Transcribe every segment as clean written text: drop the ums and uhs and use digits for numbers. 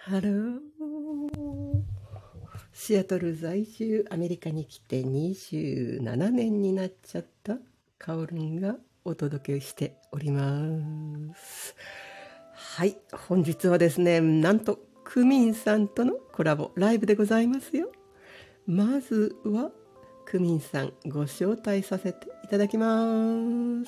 ハロー。シアトル在住、アメリカに来て27年になっちゃったカオルンがお届けしております。はい、本日はですね、なんとクミンさんとのコラボライブでございますよ。まずはクミンさんご招待させていただきます。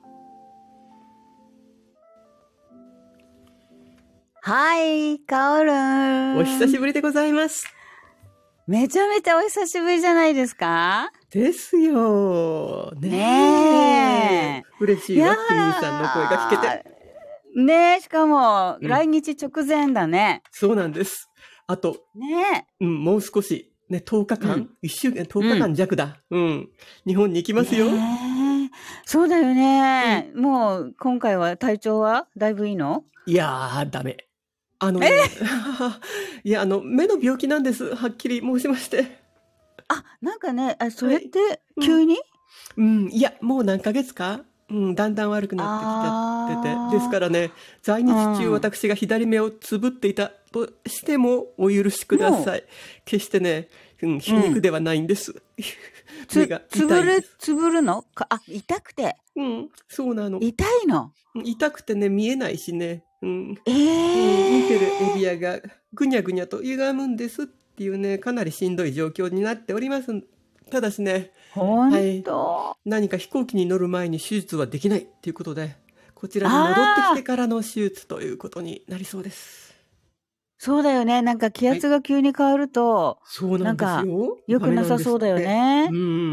はい、カオルン。 お久しぶりでございます。 めちゃめちゃお久しぶりじゃないですか？ ですよ。 ねえ。 嬉しいわ、クミンさんの声が聞けて。 ねえ、しかも、来日直前だね。 そうなんです。あと、 ねえ。もう少し、ね、10日間、1週間、10日間弱だ。日本に行きますよ。 そうだよね。もう、今回は体調はだいぶいいの？ いやー、ダメ。いや、目の病気なんです。はっきり申しまして。 なんかね、それって急に？ いや、もう何ヶ月かだんだん悪くなってきちゃってて。ですからね、在日中私が左目をつぶっていたとしてもお許しください。決してね、皮肉ではないんです。目が痛いです。 つぶるの？痛くて。 そうなの。 痛いの？ 痛くてね、見えないしね。見てるエリアがぐにゃぐにゃと歪むんですっていうね、かなりしんどい状況になっております。ただしね、何か飛行機に乗る前に手術はできないっていうことで、こちらに戻ってきてからの手術ということになりそうです。 そうだよね。なんか気圧が急に変わると、 そうなんですよ。 良くなさそうだよね。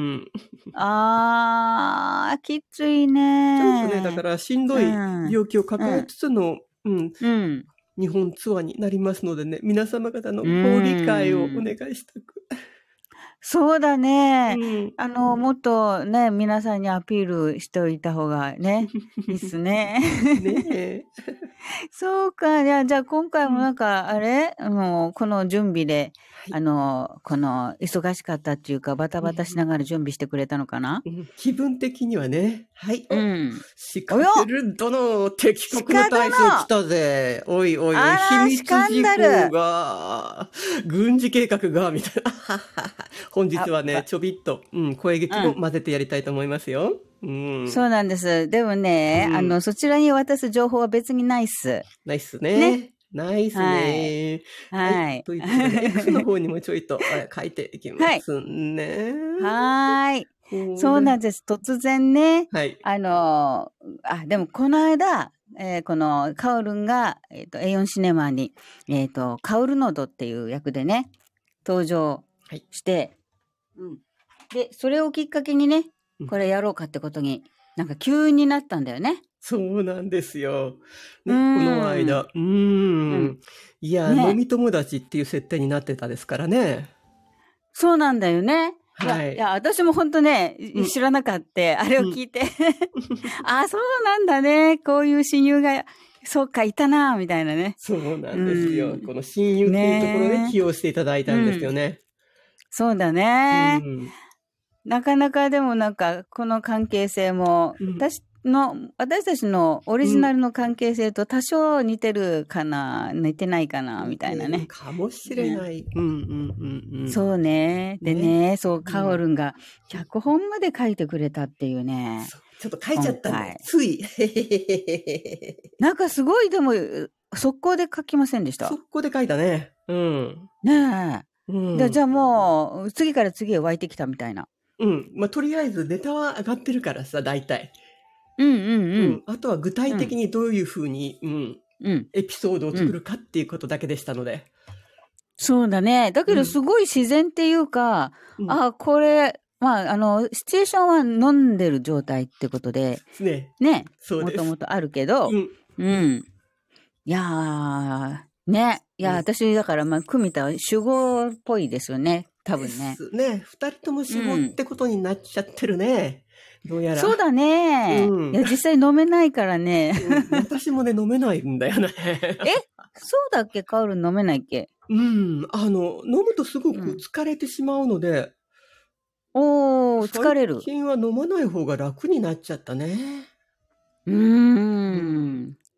きついね。 ちょっとね、だからしんどい病気を抱えつつの、日本ツアーになりますのでね、皆様方のご理解をお願いしたく。 そうだね。もっとね、皆さんにアピールしておいた方がね、いいっすね。 ねえ。 そうか。じゃあ今回もなんか、この準備で、この忙しかったっていうか、バタバタしながら準備してくれたのかな？ 気分的にはね。はい。シカテル殿、敵国の大将来たぜ。おいおいおい、秘密事項が、軍事計画が、みたいな。本日はね、ちょびっと、声劇も混ぜてやりたいと思いますよ。 そうなんです。でもね、そちらに渡す情報は別にないっす。 ないっすね。ないっすね。はい。ということで、X の方にもちょいと書いていきますね。 はい。そうなんです。突然ね。 はい。 でもこの間、このカオルンが、A4 シネマに、カオルノドっていう役でね、登場して、で、それをきっかけにね、これやろうかってことに、なんか急になったんだよね。 そうなんですよ。ね、この間。いや、飲み友達っていう設定になってたですからね。 そうなんだよね。 はい。 いや、私も本当ね、知らなかった。あれを聞いて。そうなんだね。こういう親友が、そうか、いたな、みたいなね。 そうなんですよ。この親友っていうところで起用していただいたんですよね。 そうだね。なかなかでもなんか、この関係性も、私たちのオリジナルの関係性と多少似てるかな、似てないかな、みたいなね。 かもしれない。 そうね。でね、カオルンが脚本まで書いてくれたっていうね。 ちょっと書いちゃったね。つい。 なんかすごい、でも、速攻で書きませんでした？ 速攻で書いたね。 ねえ。じゃあもう、次から次へ湧いてきたみたいな。 とりあえずネタは上がってるからさ、大体。あとは具体的にどういうふうに、エピソードを作るかっていうことだけでしたので。 そうだね。だけどすごい自然っていうか、これ、シチュエーションは飲んでる状態ってことで、ね。もともとあるけど、いやー、ね。いや、私、だから、組田は主語っぽいですよね。多分ね。 ね。二人とも主語ってことになっちゃってるね。どうやら。 そうだね。いや、実際飲めないからね。 私もね、飲めないんだよね。 そうだっけ？カオルン飲めないっけ？ 飲むとすごく疲れてしまうので。 疲れる。 最近は飲まない方が楽になっちゃったね。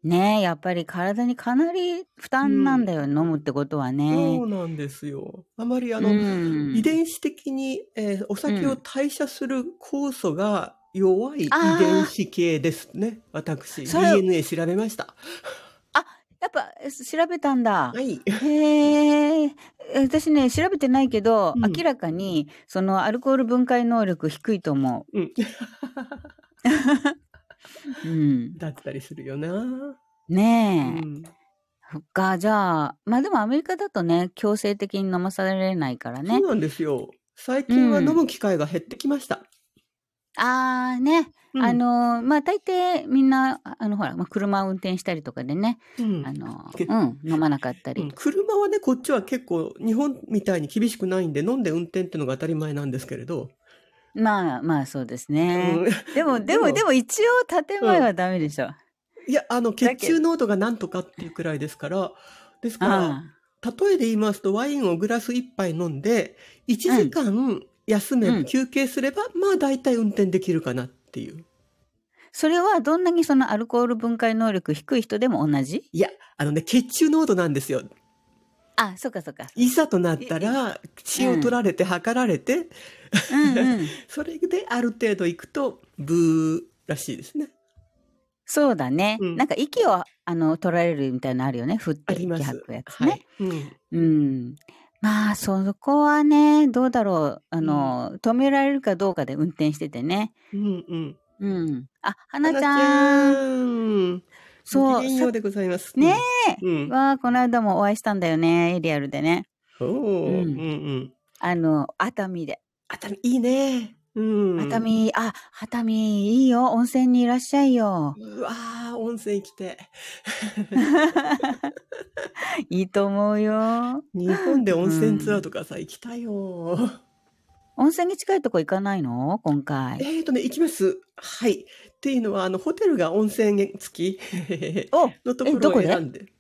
ねえ、やっぱり体にかなり負担なんだよ、飲むってことはね。 そうなんですよ。あまり遺伝子的に、お酒を代謝する酵素が弱い遺伝子系ですね。私、DNA 調べました。 あ、やっぱ調べたんだ。 はい。 へえ。私ね、調べてないけど、明らかに、そのアルコール分解能力低いと思う。 だったりするよな。 ねえ。そっか、じゃあ、まあでもアメリカだとね、強制的に飲まされないからね。 そうなんですよ。最近は飲む機会が減ってきました。 ああ、ね。まあ大抵みんな、ほら、まあ車を運転したりとかでね、飲まなかったり。 車はね、こっちは結構日本みたいに厳しくないんで、飲んで運転っていうのが当たり前なんですけれど。 まあそうですね。でも一応建前はダメでしょ。 いや、血中濃度がなんとかっていうくらいですから、ですから、例えで言いますと、ワインをグラス1杯飲んで、1時間休め、休憩すれば、まあ大体運転できるかなっていう。 それはどんなにそのアルコール分解能力低い人でも同じ？ いや、血中濃度なんですよ。 あ、そっかそっか。 いざとなったら、血を取られて、測られて、それである程度いくと、ブーらしいですね。 そうだね。なんか息を取られるみたいなのあるよね。振って息吐くやつね。まあ、そこはね、どうだろう。止められるかどうかで運転しててね。あ、花ちゃん。 そう。ごきげんようでございます。 ねえ。わあ、この間もお会いしたんだよね。リアルでね。熱海で。 熱海いいね。 熱海いいよ。温泉にいらっしゃいよ。 うわー、温泉行きて。 いいと思うよ。 日本で温泉ツアーとかさ、行きたいよ。 温泉に近いとこ行かないの今回。 行きます。はい。っていうのは、ホテルが温泉付きのところを選んで。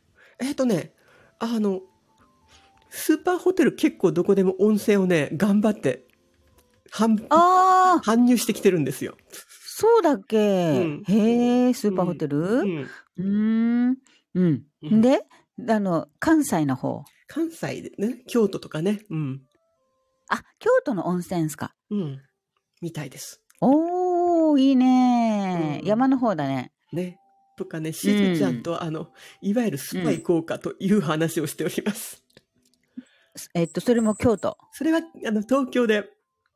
スーパーホテル結構どこでも温泉をね、頑張って搬入してきてるんですよ。 そうだっけ、へえ、スーパーホテルで、関西の方。 関西でね、京都とかね。 あ、京都の温泉ですか。 みたいです。 おー、いいね、山の方だね。 ね。とかね、しずちゃんと、いわゆるスパ行こうかという話をしております。 それも京都。 それは、東京で。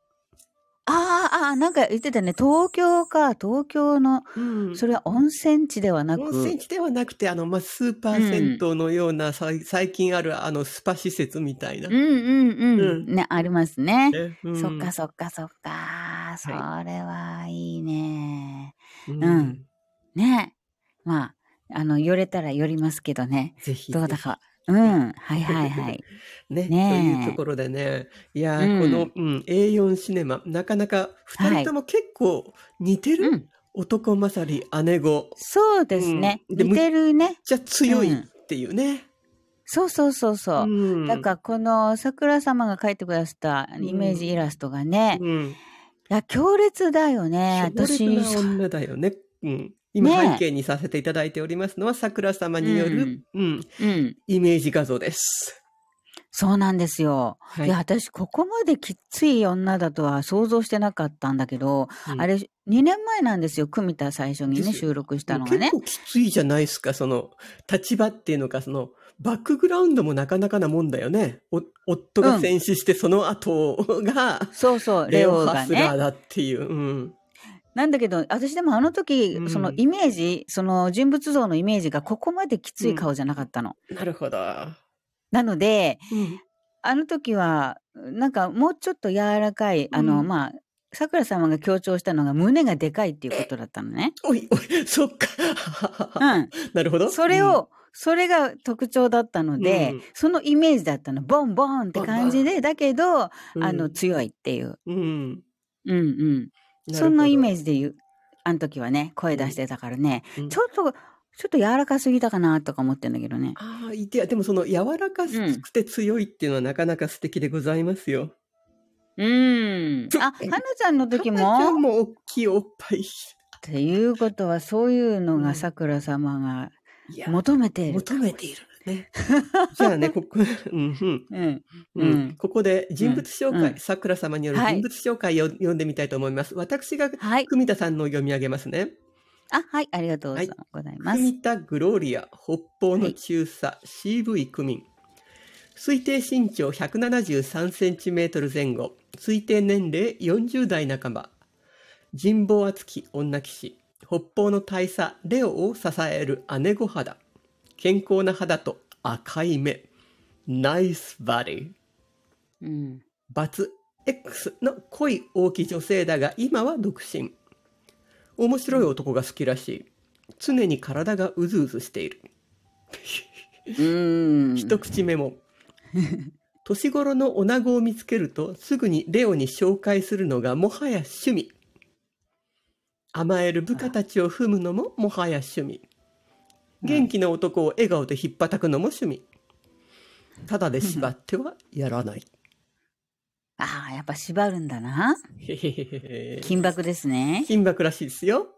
なんか言ってたね。東京の、それは温泉地ではなく。 温泉地ではなくて、スーパー銭湯のような、最近ある、スパ施設みたいな。 ね、ありますね。そっか。それはいいね。ね。まあ、寄れたら寄りますけどね。 ぜひ。 どうだか。はい。 ね。というところでね。いや、この、A4 シネマ、なかなか二人とも結構似てる、男勝り姉子。 そうですね。似てるね。 めっちゃ強いっていうね。 そう。だからこの桜様が描いてくださったイメージイラストがね、いや、強烈だよね。 強烈な女だよね。今背景にさせていただいておりますのは、桜様による、イメージ画像です。 そうなんですよ。いや、私、ここまできつい女だとは想像してなかったんだけど、あれ、2年前なんですよ、組田最初にね、収録したのがね。 結構きついじゃないですか、立場っていうのか、バックグラウンドもなかなかなもんだよね。夫が戦死して、その後が、 そう、レオがね。 ハスラーだっていう。 なんだけど、私でもあの時、そのイメージ、その人物像のイメージがここまできつい顔じゃなかったの。 なるほど。 なので、あの時は、なんかもうちょっと柔らかい、桜様が強調したのが胸がでかいっていうことだったのね。 おい、そっか。なるほど。 それが特徴だったので、そのイメージだったの。ボンボンって感じで、だけど、強いっていう。そんなイメージであの時はね、声出してたからね、ちょっと柔らかすぎたかなとか思ってんだけどね。 でもその柔らかくて強いっていうのはなかなか素敵でございますよ。 花ちゃんの時も花ちゃんも大きいおっぱい。 っていうことは、そういうのが桜様が求めている。 求めている。ね。じゃあね、ここで人物紹介、さくら様による人物紹介を読んでみたいと思います。私が文田さんの読み上げますね。 はい、ありがとうございます。 文田グローリア、北方の中佐、CV 区民。推定身長173センチメートル前後。推定年齢40代半ば。人望厚き女騎士。北方の大佐、レオを支える姉御肌。健康な肌と赤い目。ナイスバディ。バツ X の濃い大きい女性だが今は独身。面白い男が好きらしい。常に体がうずうずしている。一口メモ。年頃の女子を見つけるとすぐにレオに紹介するのがもはや趣味。甘える部下たちを踏むのももはや趣味。元気な男を笑顔でひっぱたくのも趣味。ただで縛ってはやらない。 やっぱ縛るんだな。金箔ですね。 金箔らしいですよ。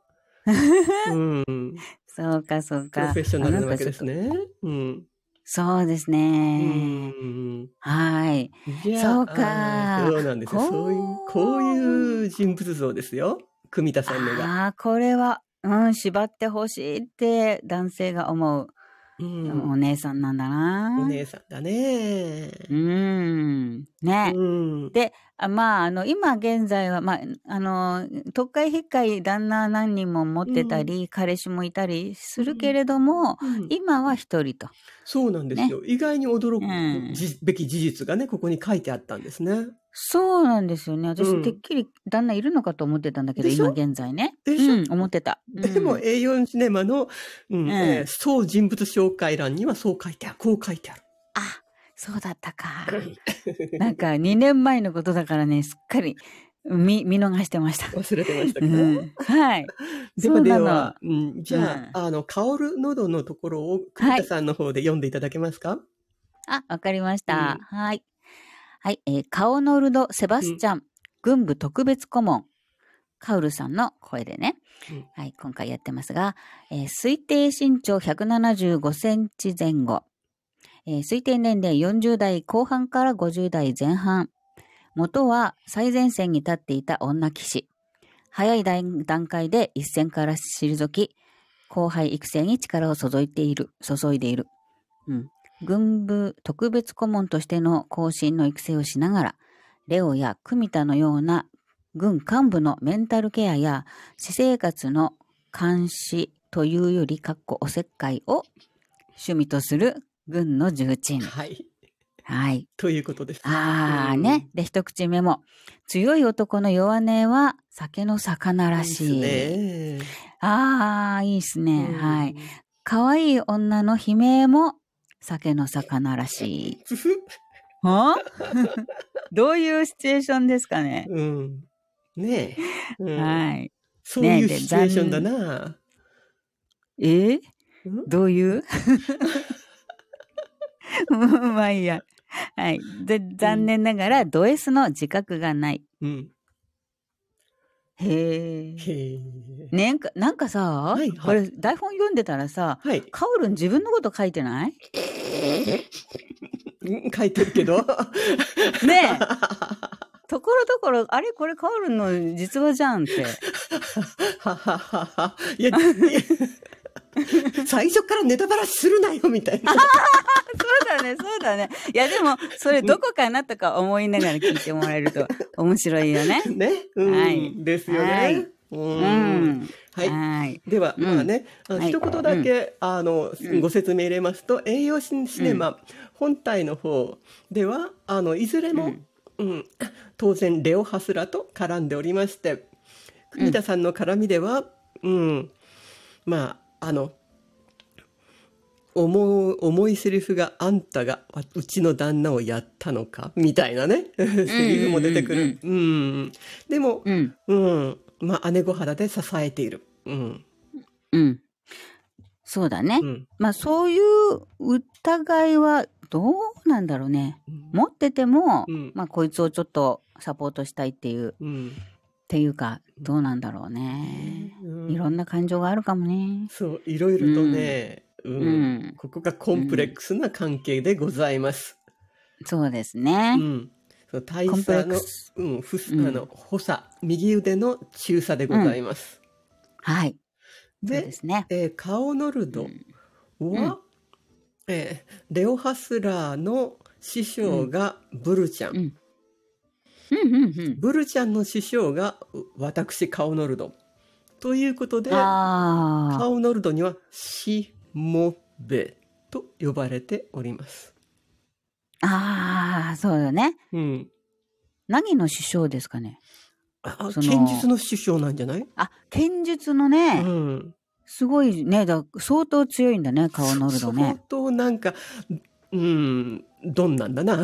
そうか、そうか。 プロフェッショナルなわけですね。 そうですね。はい。そうか。 そうなんですよ。こういう人物像ですよ。組田さんのが。 これは、縛ってほしいって男性が思う。お姉さんなんだな。 お姉さんだね。 ね。で、今現在は、特会引っかい旦那何人も持ってたり、彼氏もいたりするけれども、今は一人と。 そうなんですよ。意外に驚くべき事実がね、ここに書いてあったんですね。 そうなんですよね。私、てっきり旦那いるのかと思ってたんだけど、今現在ね。思ってた。 でも、A4 シネマの、総人物紹介欄にはそう書いてある。こう書いてある。 そうだったか。なんか、2年前のことだからね、すっかり見逃してました。 忘れてましたけど。 はい。 では、じゃあ、香る喉のところを、栗田さんの方で読んでいただけますか？ わかりました。はい。はい、カオノルド・セバスチャン、軍部特別顧問、カウルさんの声でね、はい、今回やってますが、推定身長175センチ前後、推定年齢40代後半から50代前半、元は最前線に立っていた女騎士、早い段階で一線から退き、後輩育成に力を注いでいる。軍部特別顧問としての後進の育成をしながら、レオや組田のような軍幹部のメンタルケアや私生活の監視というよりおせっかいを趣味とする軍の重鎮。 はい。 はい。 ということです。 ね。で、一口目も。強い男の弱音は酒の魚らしい。いいですね。いいですね。はい。可愛い女の悲鳴も酒の魚らしい。どういうシチュエーションですかね。 ねえ。はい。 そういうシチュエーションだな。 どういうまあいいや。はい。で、残念ながらド S の自覚がない。へえ。なんかさ、これ台本読んでたらさ、カオルン自分のこと書いてない？ 書いてるけど。 ねえ。ところどころ、あれこれカオルンの実話じゃんって。 いや、最初からネタバラシするなよ、みたいな。 そうだね。いや、でも、それどこかなとか思いながら聞いてもらえると面白いよね。 ね。はい。ですよね。はい。では、まあね、一言だけ、ご説明入れますと、栄養シネマ本体の方では、いずれも、当然、レオ・ハスラと絡んでおりまして、国田さんの絡みでは、まあ、重いセリフがあんたがうちの旦那をやったのかみたいなね、セリフも出てくる。でも、まあ、姉御肌で支えている。 そうだね。まあ、そういう疑いはどうなんだろうね。持ってても、まあ、こいつをちょっとサポートしたいっていう。っていうか、どうなんだろうね。いろんな感情があるかもね。 そう、いろいろとね、 ここがコンプレックスな関係でございます。 そうですね。 大佐の、補佐、右腕の中佐でございます。 はい。 で、そうですね。カオノルドは、レオハスラーの師匠がブルちゃん。ブルちゃんの師匠が私、カオノルド。ということで、カオノルドにはしもべと呼ばれております。 そうだね。何の師匠ですかね。 剣術の師匠なんじゃない？ 剣術のね。すごいね。相当強いんだね、カオノルドね。 相当なんか、どんなんだな。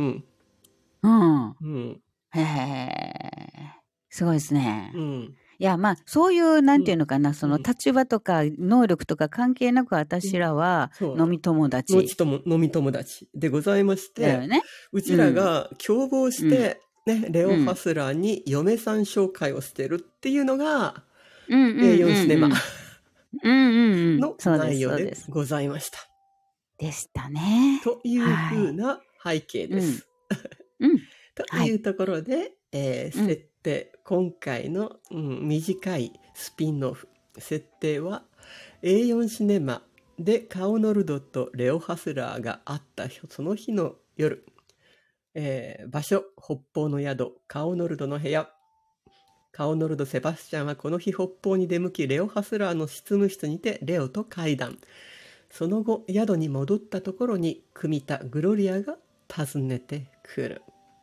へえ。すごいですね。いや、まあ、そういう、なんていうのかな、その立場とか能力とか関係なく私らは飲み友達。 飲み友達でございまして、うちらが共謀して、レオ・ハスラーに嫁さん紹介をしてるっていうのが、A4 シネマの内容でございました。 でしたね。 というふうな背景です。というところで、設定、今回の、短いスピンオフ、設定は A4 シネマでカオノルドとレオ・ハスラーが会ったその日の夜、場所、北方の宿、カオノルドの部屋。カオノルド・セバスチャンはこの日北方に出向き、レオ・ハスラーの執務室にてレオと会談。その後、宿に戻ったところに、組田グロリアが訪ねてくる。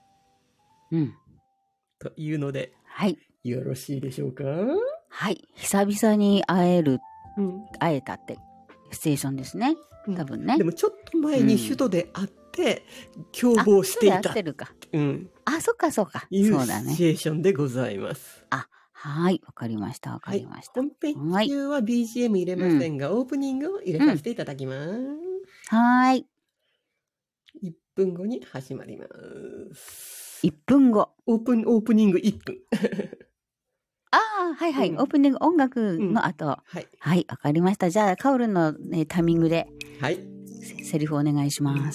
というので、よろしいでしょうか？ はい。久々に会えたってステーションですね。多分ね。 でもちょっと前に首都で会って、共謀していた。 会ってるか。そっかそっか。 そうだね。シチュエーションでございます。 はい。わかりました。わかりました。 本編中は BGM 入れませんが、オープニングを入れさせていただきます。 はい。 1分後に始まります。 1分後。 オープニング1分。 はいはい。オープニング音楽の後。はい。わかりました。じゃあ、カオルのタイミングで。セリフお願いします。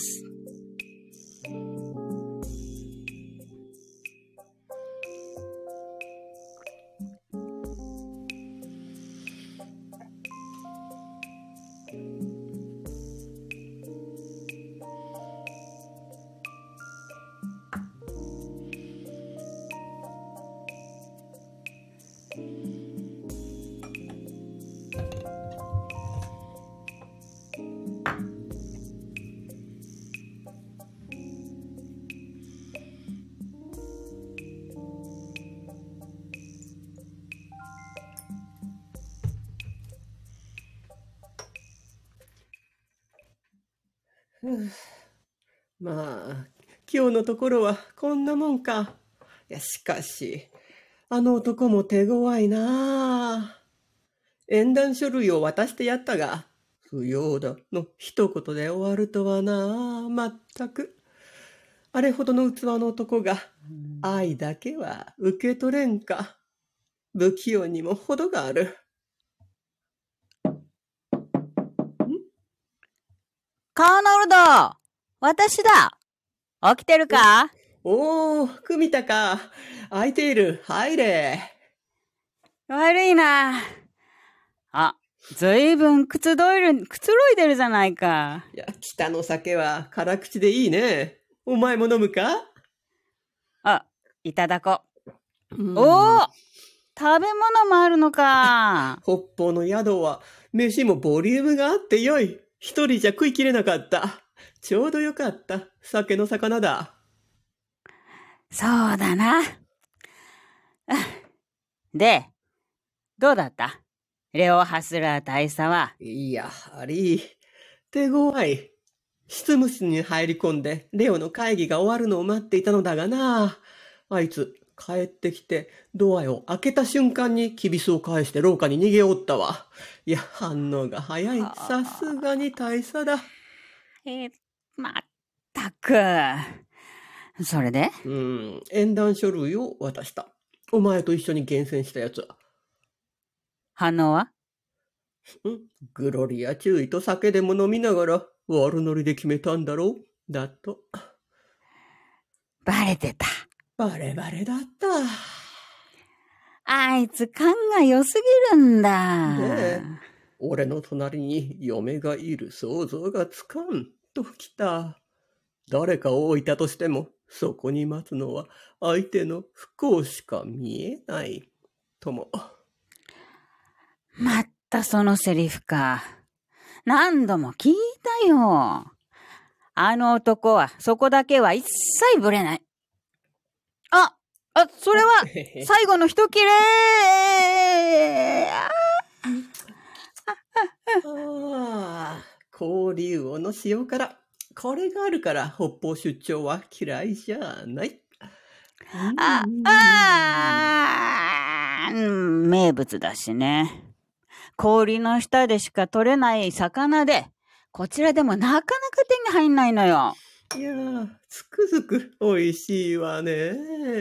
まあ、今日のところはこんなもんか。いや、しかし、あの男も手強いな。縁談書類を渡してやったが、不要だの一言で終わるとはな、まったく。あれほどの器の男が、愛だけは受け取れんか。不器用にも程がある。 カオノルド、私だ。起きてるか？ おー、組田か。空いている。入れ。 悪いな。ずいぶんくつろいでるじゃないか。 いや、北の酒は辛口でいいね。お前も飲むか？ いただこう。食べ物もあるのか。 北方の宿は飯もボリュームがあってよい。一人じゃ食いきれなかった。ちょうどよかった。酒の魚だ。 そうだな。で、どうだった？レオ・ハスラー大佐は。 やはり、手強い。執務室に入り込んで、レオの会議が終わるのを待っていたのだがな。あいつ、帰ってきて、ドアを開けた瞬間にキビスを返して廊下に逃げおったわ。いや、反応が早い。さすがに大佐だ。 まったく。それで？ 縁談書類を渡した。お前と一緒に厳選したやつ。 反応は？ グロリア注意と酒でも飲みながら悪ノリで決めたんだろうだと。 バレてた。 バレバレだった。 あいつ勘が良すぎるんだ。 ねえ、俺の隣に嫁がいる想像がつかんときた。誰かを置いたとしても、そこに待つのは相手の不幸しか見えない。とも。 またそのセリフか。何度も聞いたよ。あの男はそこだけは一切ぶれない。それは最後の一切れ氷魚の塩辛。これがあるから北方出張は嫌いじゃない。 名物だしね。氷の下でしか取れない魚で、こちらでもなかなか手に入んないのよ。 いやー、つくづく美味しいわね。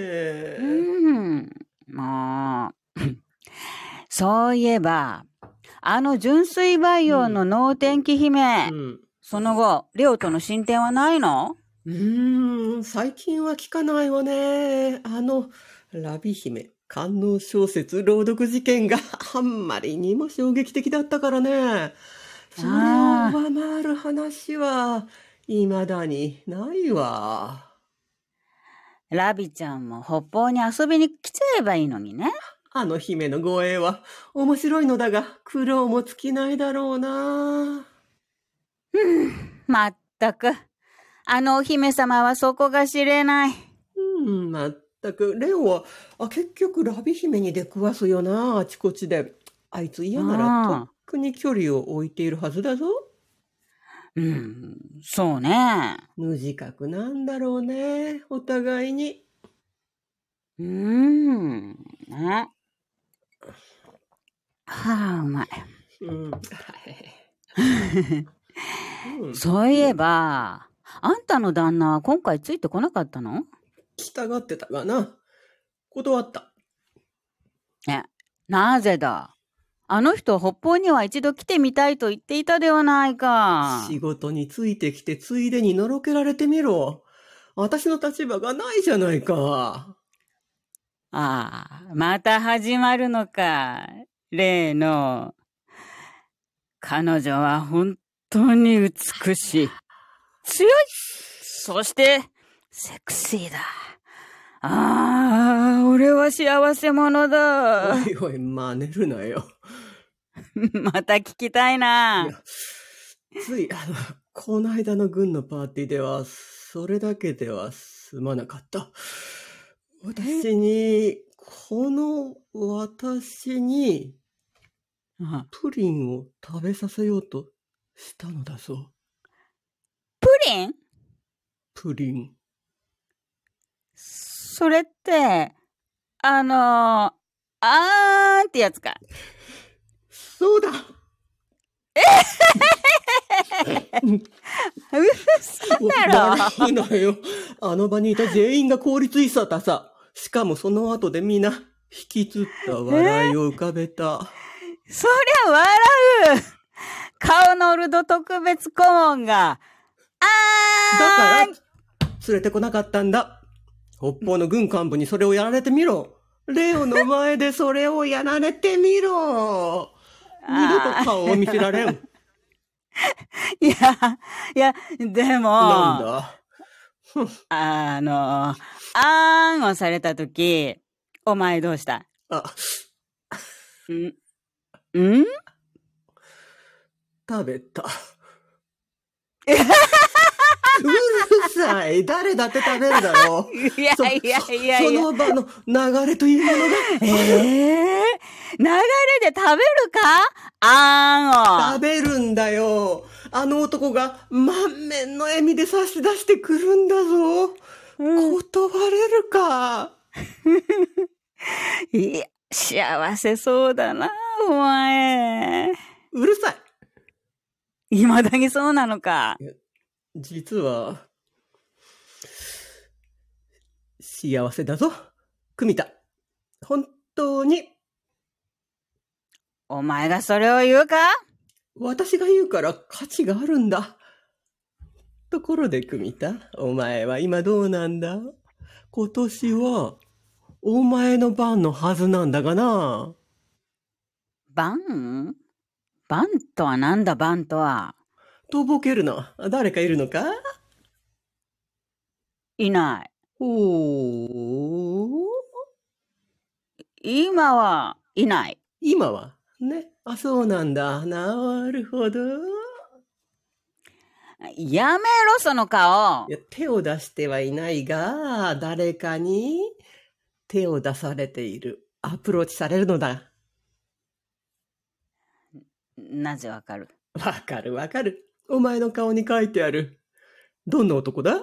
もう。そういえば、あの純粋培養の能天気姫、その後、レオとの進展はないの？ 最近は聞かないわね。ラビ姫、官能小説朗読事件があんまりにも衝撃的だったからね。それを上回る話は、未だにないわ。 ラビちゃんも北方に遊びに来ちゃえばいいのにね。 あの姫の護衛は面白いのだが苦労も尽きないだろうな。 まったく。あのお姫様はそこが知れない。 まったく。レオは結局ラビ姫に出くわすよな、あちこちで。あいつ嫌ならとっくに距離を置いているはずだぞ。 そうね。 無自覚なんだろうね、お互いに。 ね。うまい。そういえば、あんたの旦那は今回ついてこなかったの？ 来たがってたがな。断った。 なぜだ？あの人、北方には一度来てみたいと言っていたではないか。 仕事についてきてついでにのろけられてみろ。私の立場がないじゃないか。 また始まるのか。例の。彼女は本当に美しい。強い。そして、セクシーだ。俺は幸せ者だ。 おいおい、真似るなよ。 また聞きたいな。 つい、この間の軍のパーティーでは、それだけでは済まなかった。私に、プリンを食べさせようとしたのだぞ。 プリン？ プリン。 それって、ってやつか。 そうだ。 嘘だろ。 笑うなよ。あの場にいた全員が凍りついたさ。しかもその後でみんな引きつった笑いを浮かべた。 そりゃ笑う。カオノルド特別顧問が、 だから連れてこなかったんだ。北方の軍幹部にそれをやられてみろ。レオの前でそれをやられてみろ。二度と顔を見せられん。 いや、でも。 なんだ。 をされたとき、お前どうした？ 食べた。うるさい。誰だって食べるだろう。 いや。 その場の流れというものが。 流れで食べるか？ 食べるんだよ。あの男が満面の笑みで差し出してくるんだぞ。断れるか？ いや、幸せそうだな、お前。 うるさい。 未だにそうなのか。 実は、幸せだぞ、クミタ。本当に。 お前がそれを言うか？ 私が言うから価値があるんだ。ところで、組田、お前は今どうなんだ？今年は、お前の番のはずなんだがな。 番？番とはなんだ、番とは。 とぼけるな。誰かいるのか？ いない。 おー。 今はいない。 今はね。あ、そうなんだ。なるほど。 やめろ、その顔。 いや、手を出してはいないが、誰かに手を出されている。アプローチされるのだ。 なぜわかる？ わかるわかる。お前の顔に書いてある。どんな男だ？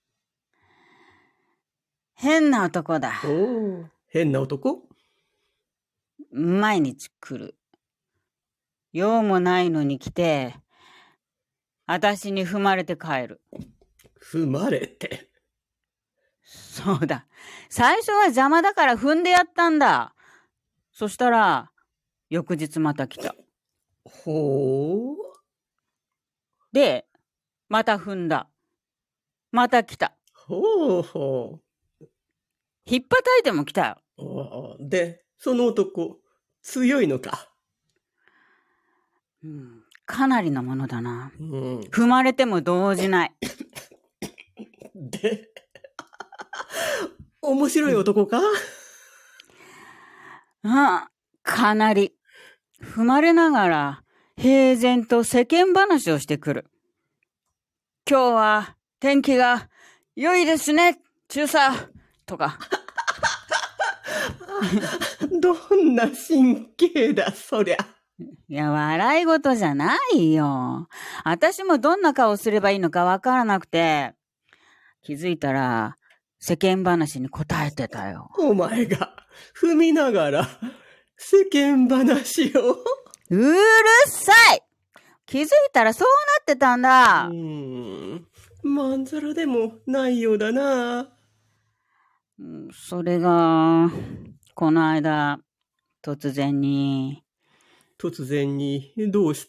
変な男だ。 おお、変な男？ 毎日来る。用もないのに来て、私に踏まれて帰る。 踏まれて？ そうだ。最初は邪魔だから踏んでやったんだ。そしたら、翌日また来た。 ほう。 で、また踏んだ。また来た。 ほうほう。ひっぱたいても来たよ。で、その男、強いのか？ かなりのものだな。 踏まれても動じない。 で、面白い男か？ かなり。踏まれながら、平然と世間話をしてくる。今日は天気が良いですね、中佐とか。 どんな神経だ、そりゃ。 いや、笑い事じゃないよ。私もどんな顔すればいいのかわからなくて、気づいたら世間話に答えてたよ。 お前が踏みながら世間話を。 うるさい！気づいたらそうなってたんだ。 まんざらでもないようだな。 それが、この間、突然にどうした？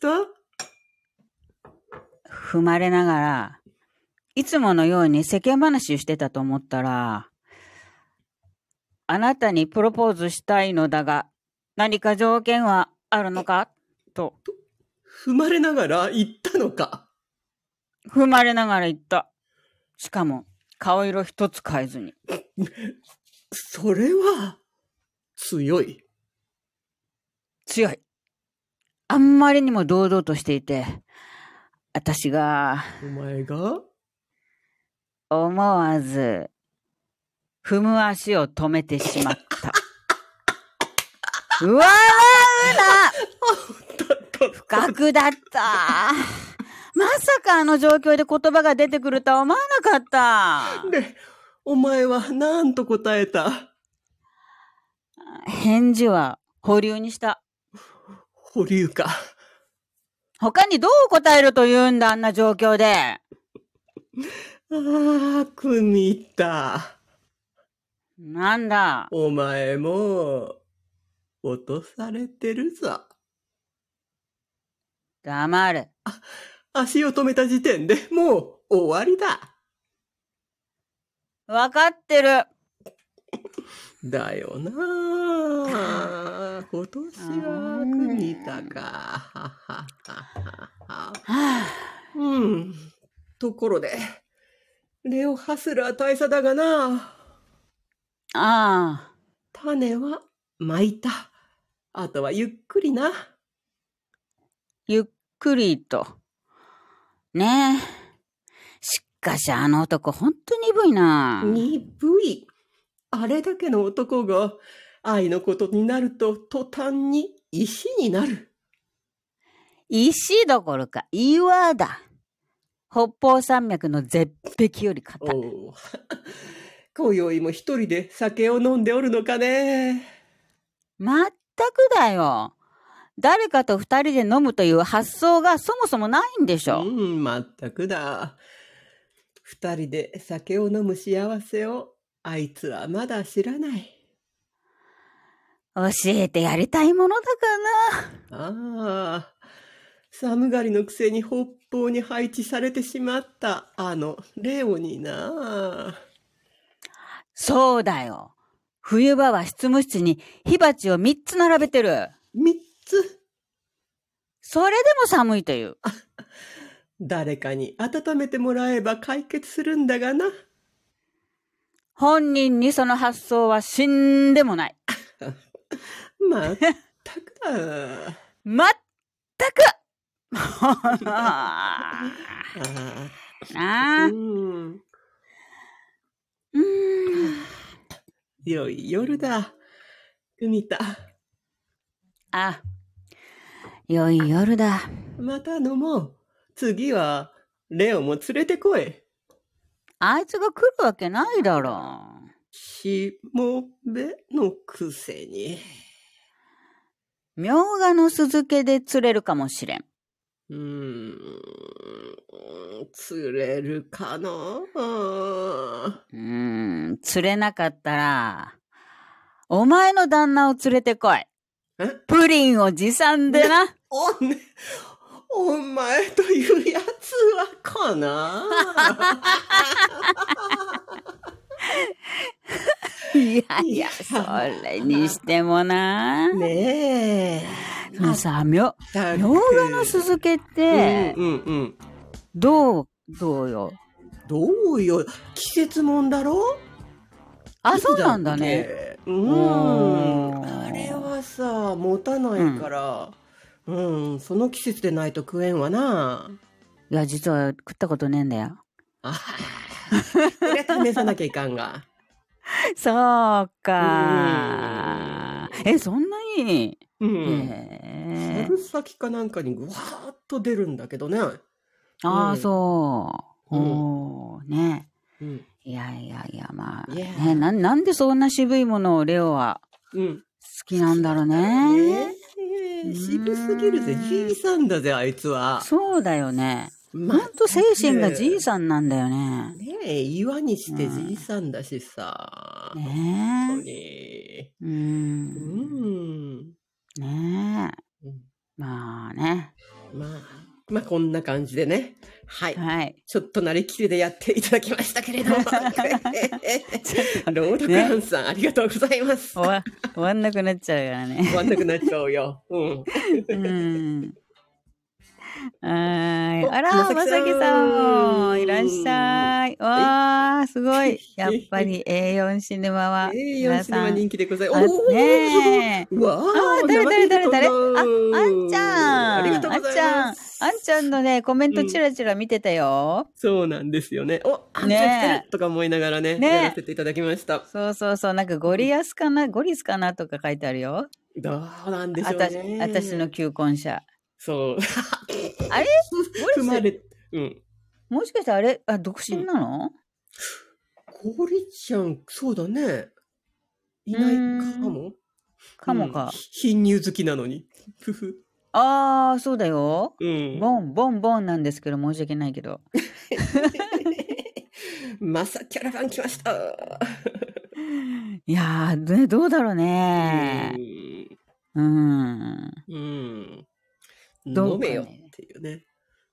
踏まれながら、いつものように世間話をしてたと思ったら、あなたにプロポーズしたいのだが、何か条件はあるのかと。 踏まれながら言ったのか？ 踏まれながら言った。しかも、顔色一つ変えずに。 それは、強い。 強い。あんまりにも堂々としていて、私が、 お前が？ 思わず、踏む足を止めてしまった。笑うな！不覚だった。まさかあの状況で言葉が出てくるとは思わなかった。 で、お前は何と答えた？ 返事は保留にした。 保留か。 他にどう答えると言うんだ、あんな状況で。 組田。 なんだ。 お前も、落とされてるぞ。 黙る。 足を止めた時点でもう終わりだ。 わかってる。 だよなあ。今年は組田か。ところで、レオ・ハスラー大佐だがな。種はまいた。あとはゆっくりな。 ゆっくりと。ねえ。しかしあの男ほんと鈍いな。 鈍い。あれだけの男が愛のことになると途端に石になる。 石どころか岩だ。北方山脈の絶壁より硬い。 今宵も一人で酒を飲んでおるのかね。 まったくだよ。誰かと二人で飲むという発想がそもそもないんでしょ。 まったくだ。二人で酒を飲む幸せをあいつはまだ知らない。 教えてやりたいものだかな。ああ、寒がりのくせに北方に配置されてしまったレオにな。 そうだよ。冬場は執務室に火鉢を3つ並べてる。 3つ？ それでも寒いという。 誰かに温めてもらえば解決するんだがな。 本人にその発想は死んでもない。 まったくだ。 まったく良い夜だ、文田。 あ、良い夜だ。 また飲もう。次はレオも連れてこい。 あいつが来るわけないだろう。 しもべのくせに。 みょうがの酢漬けで釣れるかもしれん。 釣れるかな。 釣れなかったら、お前の旦那を連れてこい。プリンを持参でな。 お前というやつはかな。 いやいや、それにしてもな。 ねえ。 そのさ、みょうがの酢漬けって、どうよ。 どうよ。季節もんだろ？ あ、そうなんだね。 あれはさ、持たないから、その季節でないと食えんわな。 いや、実は食ったことねえんだよ。 それ試さなきゃいかんが。 そうか。そんなに。 春先かなんかにぐわーっと出るんだけどね。 そう。ね。いや、まあ、ね、なんでそんな渋いものをレオは好きなんだろうね。 渋すぎるぜ。じいさんだぜ、あいつは。 そうだよね。ほんと精神がじいさんなんだよね。 ねえ、岩にしてじいさんだしさ。 ねえ。 本当に。 ねえ。まあね。 まあこんな感じでね。はい。ちょっとなりきりでやっていただきましたけれども。朗読班さん、ありがとうございます。 終わんなくなっちゃうからね。 終わんなくなっちゃうよ。 あら、まさきさんもいらっしゃい。わー、すごい。やっぱり A4 シネマは。 A4 シネマ人気でございます。 ねえ。 わー、 誰あんちゃん。 ありがとうございます。 あんちゃんのね、コメントチラチラ見てたよ。 そうなんですよね。あんちゃん来てるとか思いながらね、やらせていただきました。 そう。なんかゴリスかなとか書いてあるよ。 どうなんでしょうね。 私の求婚者。 そう。 あれ踏まれ、 もしかしてあれ独身なの？ ゴリちゃん、そうだね。いないかも。 かもか。 貧乳好きなのに。 そうだよ。ボンなんですけど、申し訳ないけど。 まさキャラバン来ました。 いやー、どうだろうね。 飲めよっていうね。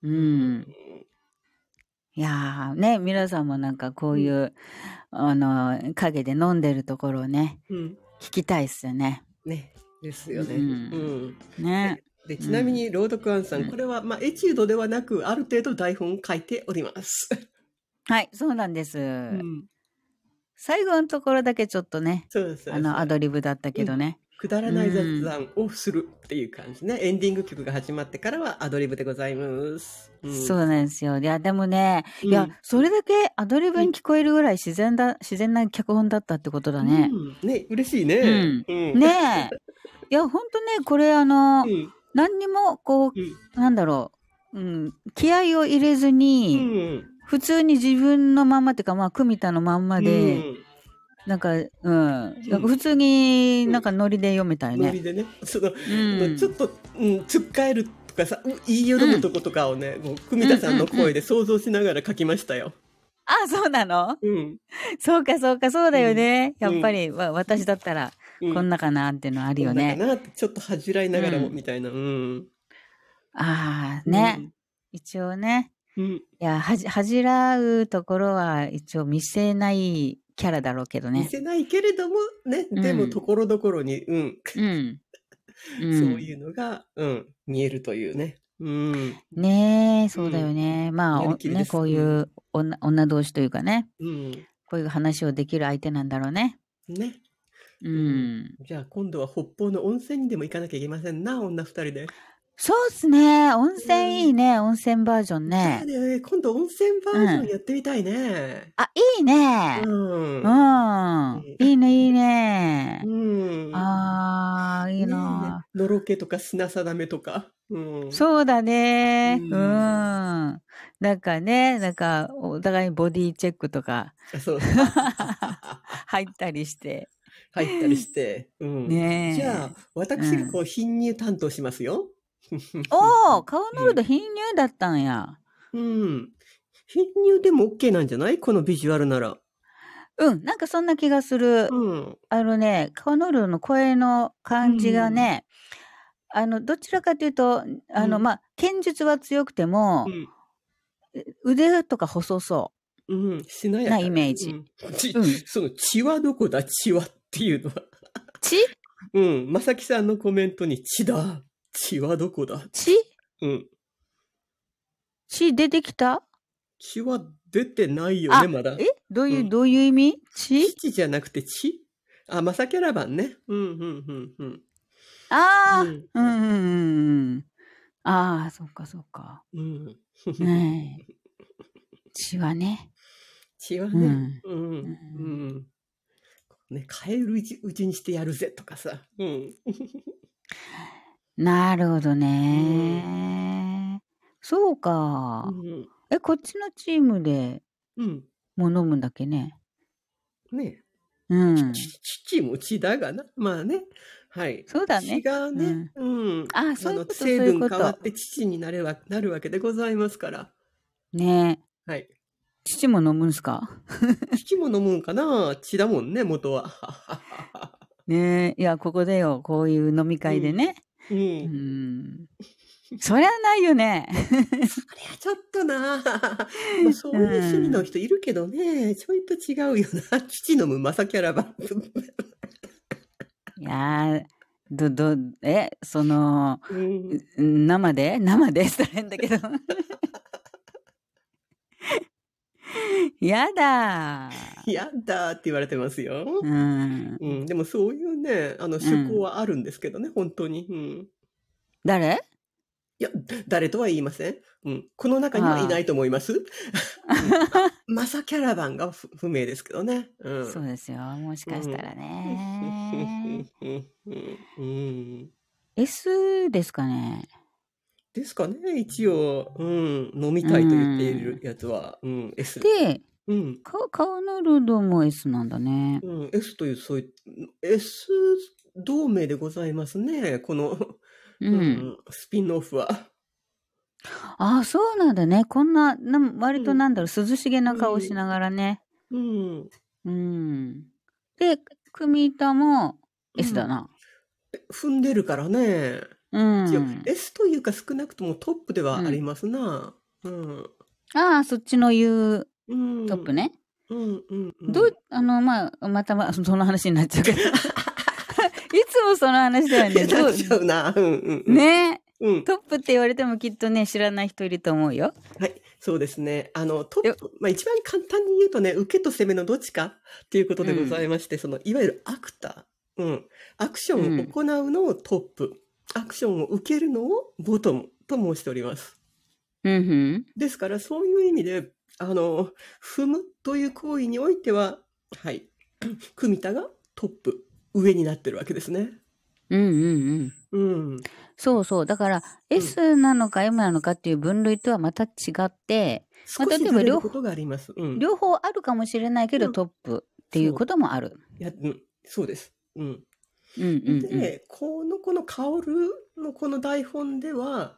いやーね、皆さんもなんかこういう、陰で飲んでるところをね、聞きたいっすよね。 ね、ですよね。 ね。 でちなみに朗読案さん、これはエチュードではなくある程度台本書いております。 はい、そうなんです。最後のところだけちょっとね、アドリブだったけどね。 くだらない雑談をするっていう感じね。エンディング曲が始まってからはアドリブでございます。 そうなんですよ。いや、でもね、それだけアドリブに聞こえるぐらい自然な脚本だったってことだね。 ね、嬉しいね。 ねえ。いや、ほんとね、これ何にも、なんだろう、気合を入れずに、普通に自分のまんまっていうか、組田のまんまで、なんか、普通になんかノリで読めたよね。 ノリでね。ちょっと、つっかえるとかさ、言いよどむとことかをね、文田さんの声で想像しながら書きましたよ。 そうなの？そうか、そうだよね。やっぱり、私だったら、 こんなかなっていうのあるよね。 こんなかなってちょっと恥じらいながらもみたいな。 ああ、ね。一応ね。いや、恥じらうところは一応見せないキャラだろうけどね。 見せないけれどもね、でもところどころに、そういうのが、見えるというね。 ねえ、そうだよね。まあ、ね、こういう女同士というかね。こういう話をできる相手なんだろうね。 ね。じゃあ今度は北方の温泉にでも行かなきゃいけませんな、女2人で。 そうっすね。温泉いいね。温泉バージョンね。 今度温泉バージョンやってみたいね。 あ、いいね。いいね、いいね。ああ、いいな。 のろけとか砂定めとか。 そうだね。なんかね、お互いボディチェックとか。入ったりして。 ねえ。じゃあ、私が貧乳担当しますよ。 おー、顔塗ると貧乳だったんや。 貧乳でも OK なんじゃない？このビジュアルなら。 なんかそんな気がする。顔塗るの声の感じがね、どちらかというと、まあ、剣術は強くても、腕とか細そう。 しなやかなイメージ。 その血はどこだ？血はっていうのは。 血？ まさきさんのコメントに血だ。血はどこだ？ 血？血出てきた？ 血は出てないよね、まだ。 どういう意味？血？ 父じゃなくて血？マサキャラバンね。 ああ、そうか。血はね。 ね、帰るうちにしてやるぜとかさ。 なるほどね。そうか。こっちのチームで、もう飲むんだっけね。 ね。父も血だがな。まあね。はい。 そうだね。 血がね。 そういうこと。 成分変わって父になるわけでございますから。 ね。 はい。 父も飲むんすか？ 父も飲むんかな？血だもんね、元は。 ねえ。いや、ここでよ。こういう飲み会でね。そりゃないよね。 そりゃちょっとな。そういう趣味の人いるけどね。ちょいと違うよな。父飲むマサキャラバン。 いや生でしたら変だけど。やだって言われてますよ。でもそういうね、趣向はあるんですけどね、本当に。 誰？ いや、誰とは言いません。この中にはいないと思います。マサキャラバンが不明ですけどね。 そうですよ。もしかしたらね。S ですかね。 ですかね、一応。飲みたいと言っているやつは、S。 で、顔のルドも S なんだね。 S という、そういう、S 同盟でございますね。この、スピンオフは。 そうなんだね。こんな、割と涼しげな顔しながらね。で、組板も S だな。 踏んでるからね。S というか少なくともトップではありますな。 そっちの言うトップね。またその話になっちゃうけど。いつもその話だよね。 なっちゃうな。 ね。トップって言われてもきっとね、知らない人いると思うよ。 はい、そうですね。トップ、一番簡単に言うとね、受けと攻めのどっちかっていうことでございまして、いわゆるアクター。アクションを行うのをトップ。アクションを受けるのをボトムと申しております。ですから、そういう意味で、踏むという行為においては、はい、組田がトップ、上になってるわけですね。 そうそう。だから、S なのか M なのかっていう分類とはまた違って、 例えば両方あるかもしれないけど、トップっていうこともある。 そうです。で、この薫のこの台本では、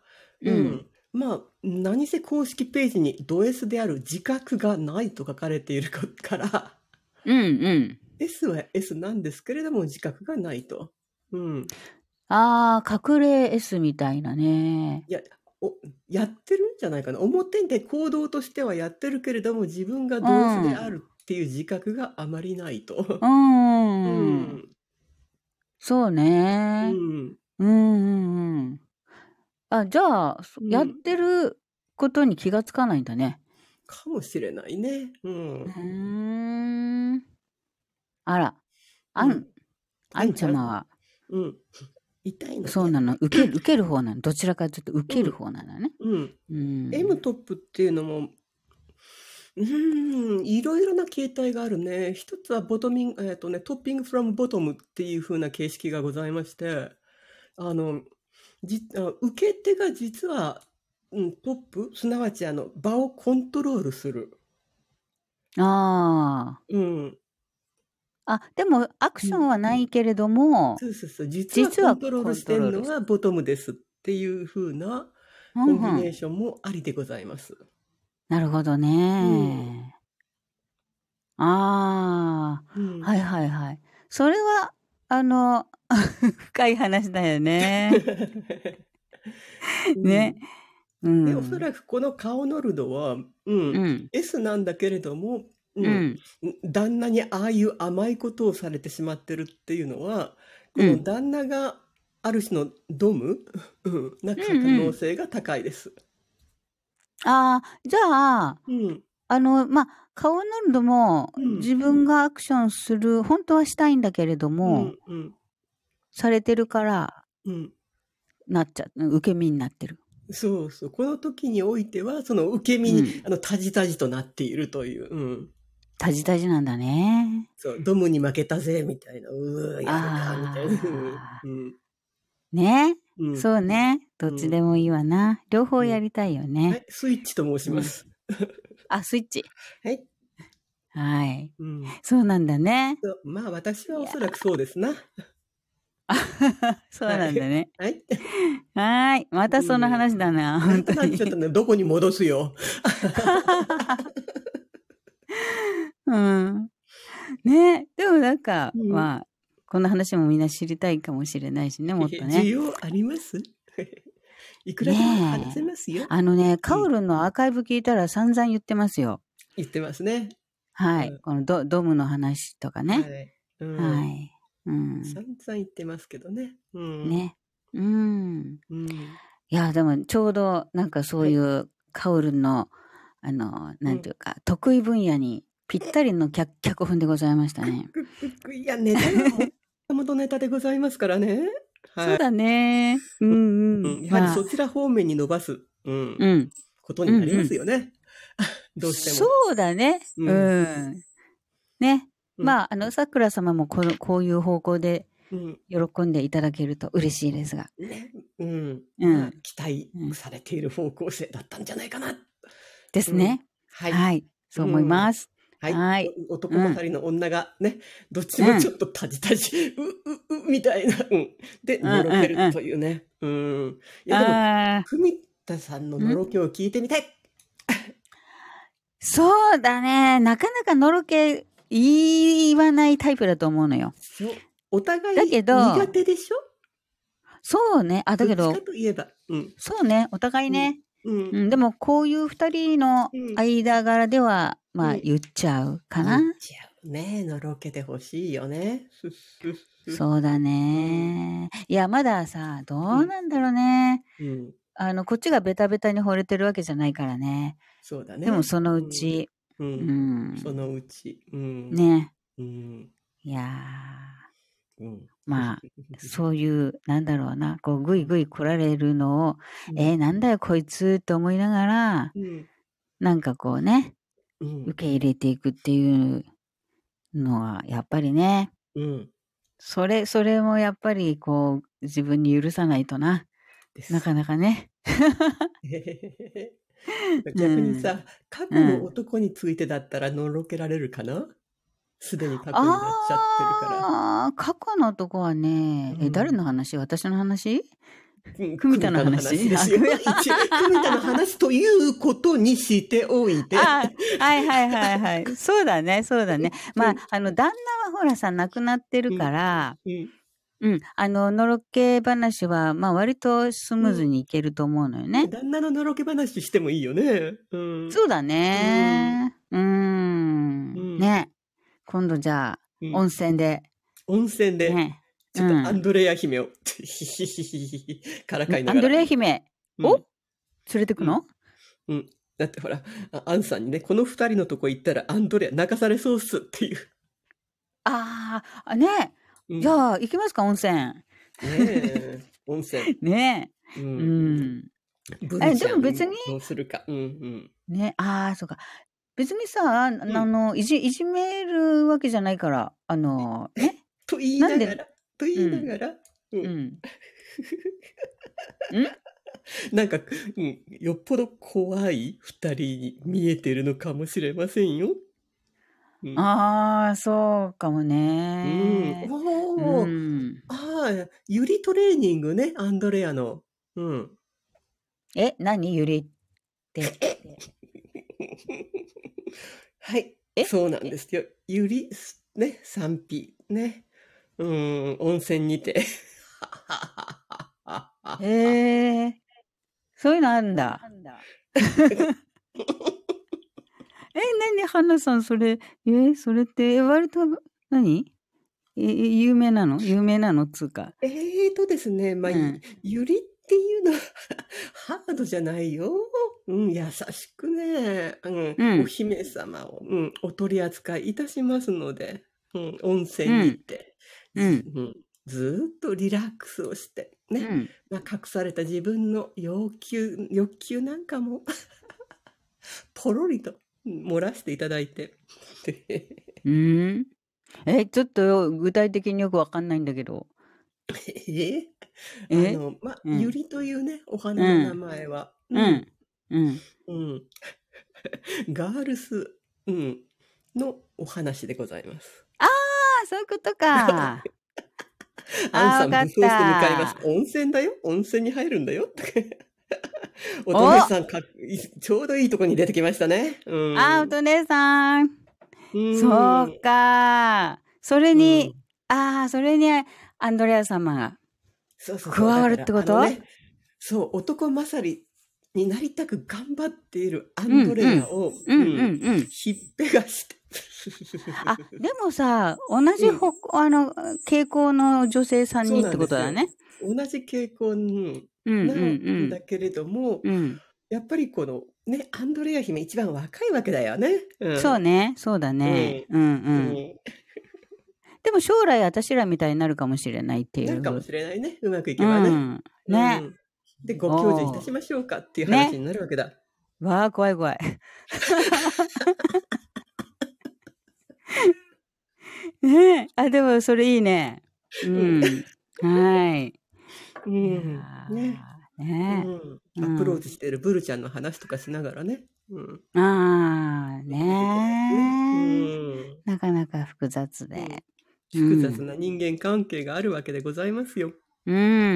何せ公式ページにド S である自覚がないと書かれているから、 S は S なんですけれども、自覚がないと。うん。 隠れ S みたいなね。 やってるんじゃないかな。表で行動としてはやってるけれども、自分が同一であるっていう自覚があまりないと。 そうね。じゃあ、やってることに気がつかないんだね。 かもしれないね。 あら、あんちゃまは。 痛いの。 そうなの。受ける方なの。どちらかというと受ける方なのね。 M トップっていうのも、いろいろな形態があるね。一つはトッピングフロムボトムっていう風な形式がございまして、受け手が実は、トップ、すなわち場をコントロールする。 でもアクションはないけれども、 そう。実はコントロールしてるのはボトムですっていう風なコンビネーションもありでございます。 なるほどね。はいはいはい。それは、深い話だよね。ね。 で、おそらくこの顔ノルドは、S なんだけれども、旦那にああいう甘いことをされてしまってるっていうのは、この旦那がある種のドム、な可能性が高いです。 じゃあ、顔ノルドも自分がアクションする、本当はしたいんだけれども、されてるから、なっちゃう、受け身になってる。 そう。この時においては、その受け身に、タジタジとなっているという。 タジタジなんだね。 そう、ドムに負けたぜ、みたいな。やるか、みたいな。 ね。そうね。どっちでもいいわな。両方やりたいよね。 はい、スイッチと申します。 スイッチ。 はい。 はい。そうなんだね。 私はおそらくそうですな。 そうなんだね。 はい。 はい。またその話だな。本当に。 ちょっとね、どこに戻すよ。 ね。でもなんか、こんな話もみんな知りたいかもしれないしね、もっとね。 需要ありますいくらでも話せますよ。 カオルンのアーカイブ聞いたら散々言ってますよ。 言ってますね。 はい。このドムの話とかね。はい。 散々言ってますけどね。 ね。いや、でもちょうどなんかそういうカオルンの、なんていうか、得意分野にぴったりの脚本でございましたね。 いや、ネタはもとネタでございますからね。 そうだね。 やはりそちら方面に伸ばす、ことになりますよね。どうしても。 そうだね。ね。さくら様もこういう方向で喜んでいただけると嬉しいですが。 期待されている方向性だったんじゃないかな。 ですね。はい。そう思います。 はい。男ばかりの女がね、どっちもちょっとタジタジ、みたいな、で、のろけるというね。いや、でも、文田さんののろけを聞いてみたい。 そうだね。なかなかのろけ言わないタイプだと思うのよ。 お互い苦手でしょ？ そうね。だけど、 どっちかといえば。 そうね。お互いね。でも、こういう二人の間柄では、言っちゃうかな。 言っちゃうね。のろけてほしいよね。 そうだね。いや、まださ、どうなんだろうね。こっちがベタベタに惚れてるわけじゃないからね。 そうだね。 でも、そのうち。 そのうち。 ね。いやそういう、なんだろうな、こう、ぐいぐい来られるのを、なんだよ、こいつって思いながら、なんかこうね、受け入れていくっていうのは、やっぱりね、それもやっぱり、こう、自分に許さないとな、なかなかね。 逆にさ、過去の男についてだったらのろけられるかな？すでに過去になっちゃってるから。 過去の男はね、誰の話？私の話？ 組田の話ですよ。 組田の話ということにしておいて。 はい。そうだね。まあ、旦那はほらさ、亡くなってるから、のろけ話は、まあ、割とスムーズにいけると思うのよね。 旦那ののろけ話してもいいよね。 そうだね。ね。今度じゃあ、温泉で。 ね。ちょっとアンドレア姫を、からかいながら。 アンドレア姫を連れてくの？ だってほら、アンさんにね、この二人のとこ行ったらアンドレア泣かされそうっすっていう。 ね。じゃあ、行きますか、温泉。 ねえ、温泉。 ねえ。でも別に。 どうするか。 ね、そうか。別にさ、いじめるわけじゃないから、ね。 と言いながら。なんか、よっぽど怖い二人に見えてるのかもしれませんよ。 そうかもね。 ゆりトレーニングね、アンドレアの。 何ゆりって。 はい。そうなんですよ。ゆり、ね、賛否、ね。温泉にて。 そういうのあるんだ。何花さん、それって割と、有名なのつうか。 ですね、まあ、ゆりっていうのは、ハードじゃないよ。優しくね、お姫様を、お取り扱いいたしますので、温泉に行って、ずっとリラックスをして、ね、まあ、隠された自分の欲求なんかも、ポロリと漏らしていただいて。 ちょっと具体的によくわかんないんだけど。 ゆりというね、お花の名前は、ガールス、のお話でございます。 そういうことか。 アンさん、武装して向かいます。温泉だよ。温泉に入るんだよ。おとねさんちょうどいいとこに出てきましたね。 おとねさん。そうか。それに、アンドレア様が加わるってこと？ そう、男勝りになりたく頑張っているアンドレアを、ひっぺがして。 でもさ、同じ傾向の女性さんにってことだね。 同じ傾向なんだけれども、やっぱりこのね、アンドレア姫一番若いわけだよね。 そうね、そうだね。でも将来私らみたいになるかもしれないっていう。 なるかもしれないね。うまくいけばね。で、ご教授いたしましょうかっていう話になるわけだ。 わあ、怖い。でもそれいいね。はい。 アプローチしてるブルちゃんの話とかしながらね。 なかなか複雑で。 複雑な人間関係があるわけでございますよ。 い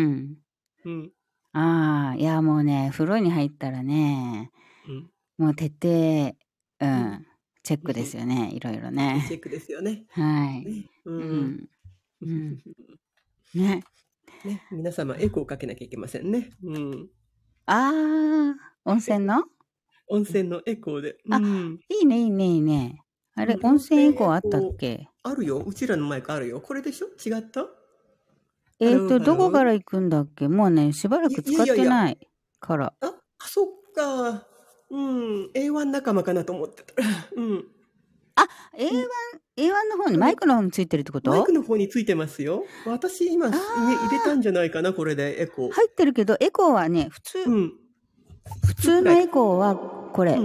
やもうね、風呂に入ったらね、もう徹底、チェックですよね、いろいろね。 チェックですよね。 はい。ね。 皆様エコーをかけなきゃいけませんね。 温泉の？ 温泉のエコーで。 いいね。あれ、温泉エコーあったっけ？ あるよ。うちらのマイクあるよ。これでしょ？違った？ どこから行くんだっけ？もうね、しばらく使ってないから。 そっか。A1 仲間かなと思ってた。 A1 の方に、マイクの方についてるってこと？ マイクの方についてますよ。私今、入れたんじゃないかな、これで、エコー。 入ってるけど、エコーはね、普通のエコーはこれ。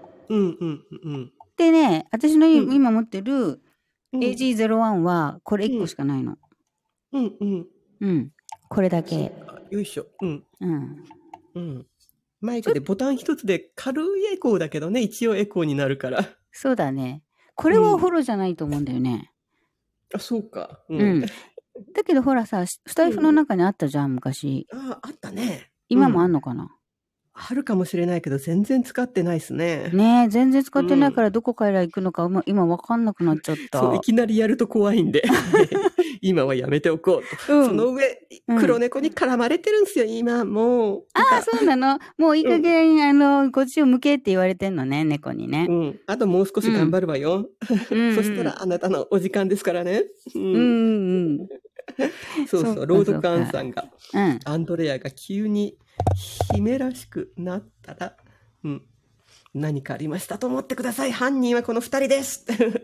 でね、私の今持ってる AG01 は、これ1個しかないの。これだけ。 よいしょ。マイクでボタン一つで軽いエコーだけどね、一応エコーになるから。 そうだね。これはお風呂じゃないと思うんだよね。 そうか。 だけどほらさ、スタイフの中にあったじゃん、昔。 あったね。 今もあんのかな、 あるかもしれないけど、全然使ってないですね。 ねえ、全然使ってないからどこから行くのか、今わかんなくなっちゃった。 そう、いきなりやると怖いんで、今はやめておこうと。その上、黒猫に絡まれてるんですよ、今、もう。 そうなの？もういい加減、こっちを向けって言われてんのね、猫にね。 あともう少し頑張るわよ。そしたらあなたのお時間ですからね。そうそう、朗読アンさんが、アンドレアが急に姫らしくなったら、何かありましたと思ってください。犯人はこの二人です。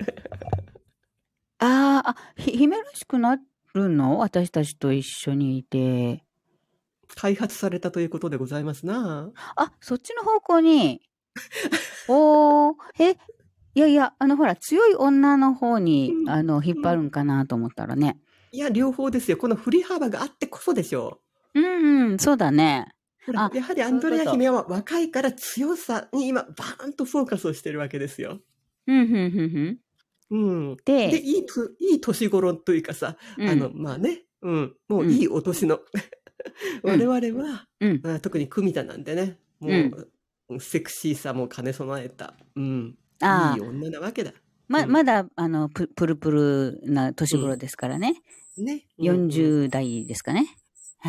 姫らしくなるの？私たちと一緒にいて。 開発されたということでございますな。 そっちの方向に。いやいや、ほら、強い女の方に、引っ張るんかなと思ったらね。 いや、両方ですよ。この振り幅があってこそでしょう。そうだね。 やはりアンドレア姫は若いから強さに今、バーンとフォーカスをしてるわけですよ。で、いい年頃というかさ、まあね、もういいお年の。我々は、特にクミタなんでね、もう、セクシーさも兼ね備えた、いい女なわけだ。 まだ、プルプルな年頃ですからね。 ね。 40代ですかね。はい。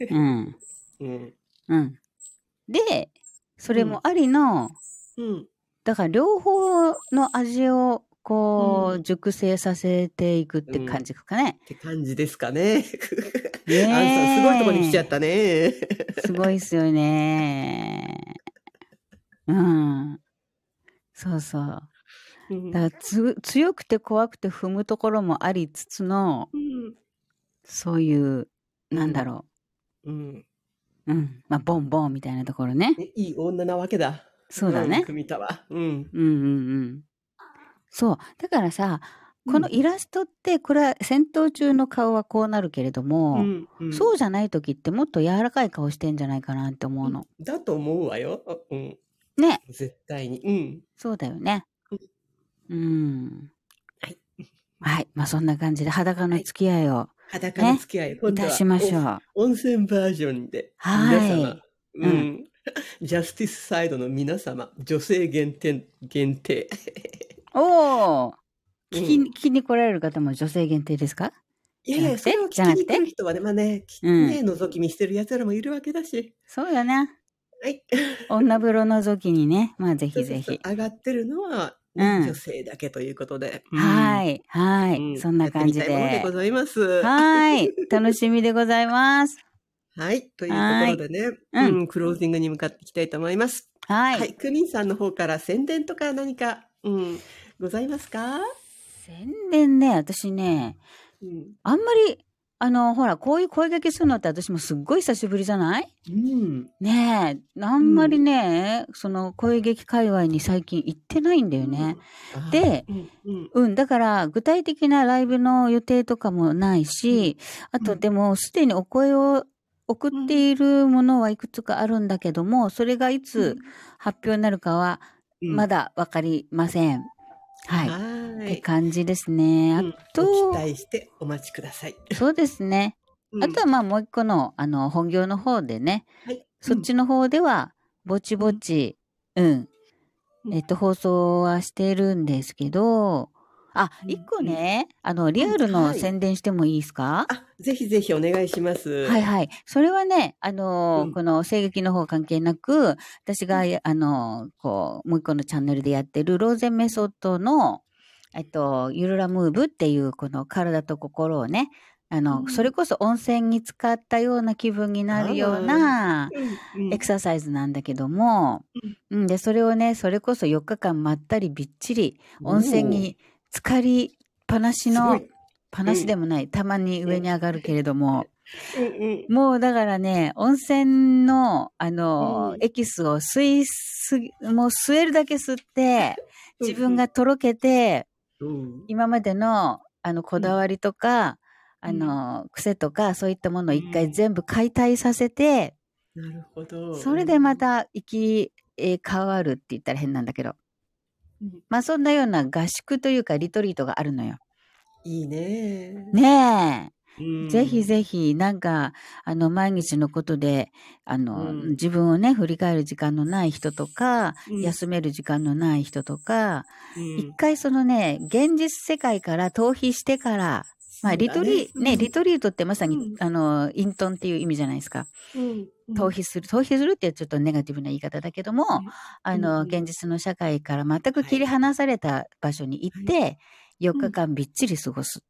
で、それもありの、だから両方の味を、熟成させていくって感じかね。 って感じですかね。アンさん、すごいとこに来ちゃったね。 すごいっすよね。そうそう。だから強くて怖くて踏むところもありつつの、そういう、なんだろう。まあ、ボンボンみたいなところね。 いい女なわけだ。 そうだね。 組田は。 そう。だからさ、このイラストって、これは戦闘中の顔はこうなるけれども、そうじゃない時ってもっと柔らかい顔してんじゃないかなって思うの。 だと思うわよ。 ね。 絶対に。 そうだよね。はい。まあそんな感じで裸の付き合いを。 裸の付き合い。 いたしましょう。 温泉バージョンで。皆様。ジャスティスサイドの皆様。女性限定。 聞きに来られる方も女性限定ですか？ いやいや、それを聞きに来る人はね、まあね、覗き見してる奴らもいるわけだし。 そうよね。 はい。 女風呂覗きにね、まあぜひぜひ。 上がってるのは、女性だけということで。 はい。そんな感じで。 ものでございます。 はい。楽しみでございます。 はい。というところでね、クロージングに向かっていきたいと思います。はい。クミンさんの方から宣伝とか何か、ございますか？ 宣伝ね、私ね、あんまり、ほら、こういう声掛けするのって私もすっごい久しぶりじゃない？ねえ、あんまりね、その声劇界隈に最近行ってないんだよね。で、だから具体的なライブの予定とかもないし、あとでもすでにお声を送っているものはいくつかあるんだけども、それがいつ発表になるかはまだわかりません。はい。って感じですね。あと、 期待してお待ちください。 そうですね。あとはまあもう一個の、本業の方でね、そっちの方では、ぼちぼち、放送はしてるんですけど、一個ね、リアルの宣伝してもいいですか？ ぜひぜひお願いします。 はいはい。それはね、この声劇の方関係なく、私が、もう一個のチャンネルでやってるローゼンメソッドの、ゆるらムーブっていう、この体と心をね、それこそ温泉に浸かったような気分になるようなエクササイズなんだけども、で、それをね、それこそ4日間まったりびっちり温泉に浸かりっぱなしの、ぱなしでもない、たまに上に上がるけれども、もうだからね、温泉の、エキスをもう吸えるだけ吸って、自分がとろけて、今までの、こだわりとか、癖とか、そういったものを一回全部解体させて、 なるほど。 それでまた変わるって言ったら変なんだけど、まあそんなような合宿というかリトリートがあるのよ。 いいね。 ねえ。 ぜひぜひ、なんか、毎日のことで、自分をね、振り返る時間のない人とか、休める時間のない人とか、一回そのね、現実世界から逃避してから、まあ、リトリートってまさに、隠遁っていう意味じゃないですか。逃避するってちょっとネガティブな言い方だけども、現実の社会から全く切り離された場所に行って、4日間びっちり過ごす。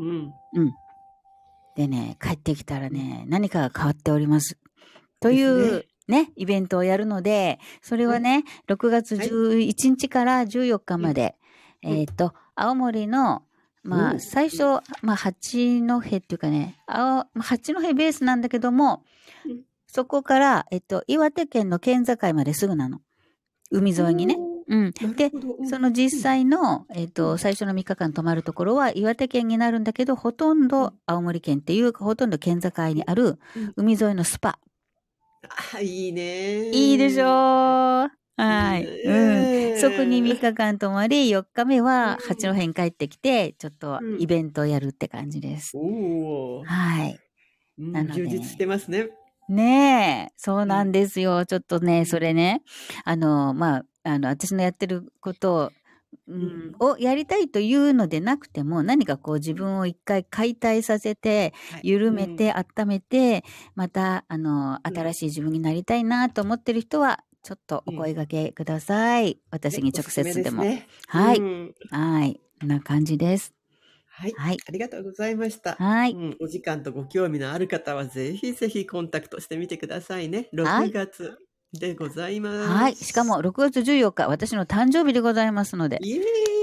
でね、帰ってきたらね、何かが変わっております。というね、イベントをやるので、それはね、6月11日から14日まで、青森の、まあ、最初、まあ、八戸っていうかね、八戸ベースなんだけども、そこから、岩手県の県境まですぐなの。海沿いにね。で、その実際の、最初の3日間泊まるところは岩手県になるんだけど、ほとんど青森県っていう、ほとんど県境にある海沿いのスパ。 いいね。 いいでしょう。はい。そこに3日間泊まり、4日目は八戸に帰ってきて、ちょっとイベントをやるって感じです。はい。 充実してますね。 ねえ、そうなんですよ。ちょっとね、それね、まあ、私のやってることをやりたいというのでなくても、何かこう自分を一回解体させて、緩めて、温めて、また、新しい自分になりたいなと思ってる人は、ちょっとお声掛けください。私に直接でも。はい。はい。こんな感じです。 はい。ありがとうございました。 はい。 お時間とご興味のある方は、ぜひぜひコンタクトしてみてくださいね。6月でございます。 はい。しかも、6月14日、私の誕生日でございますので。 イ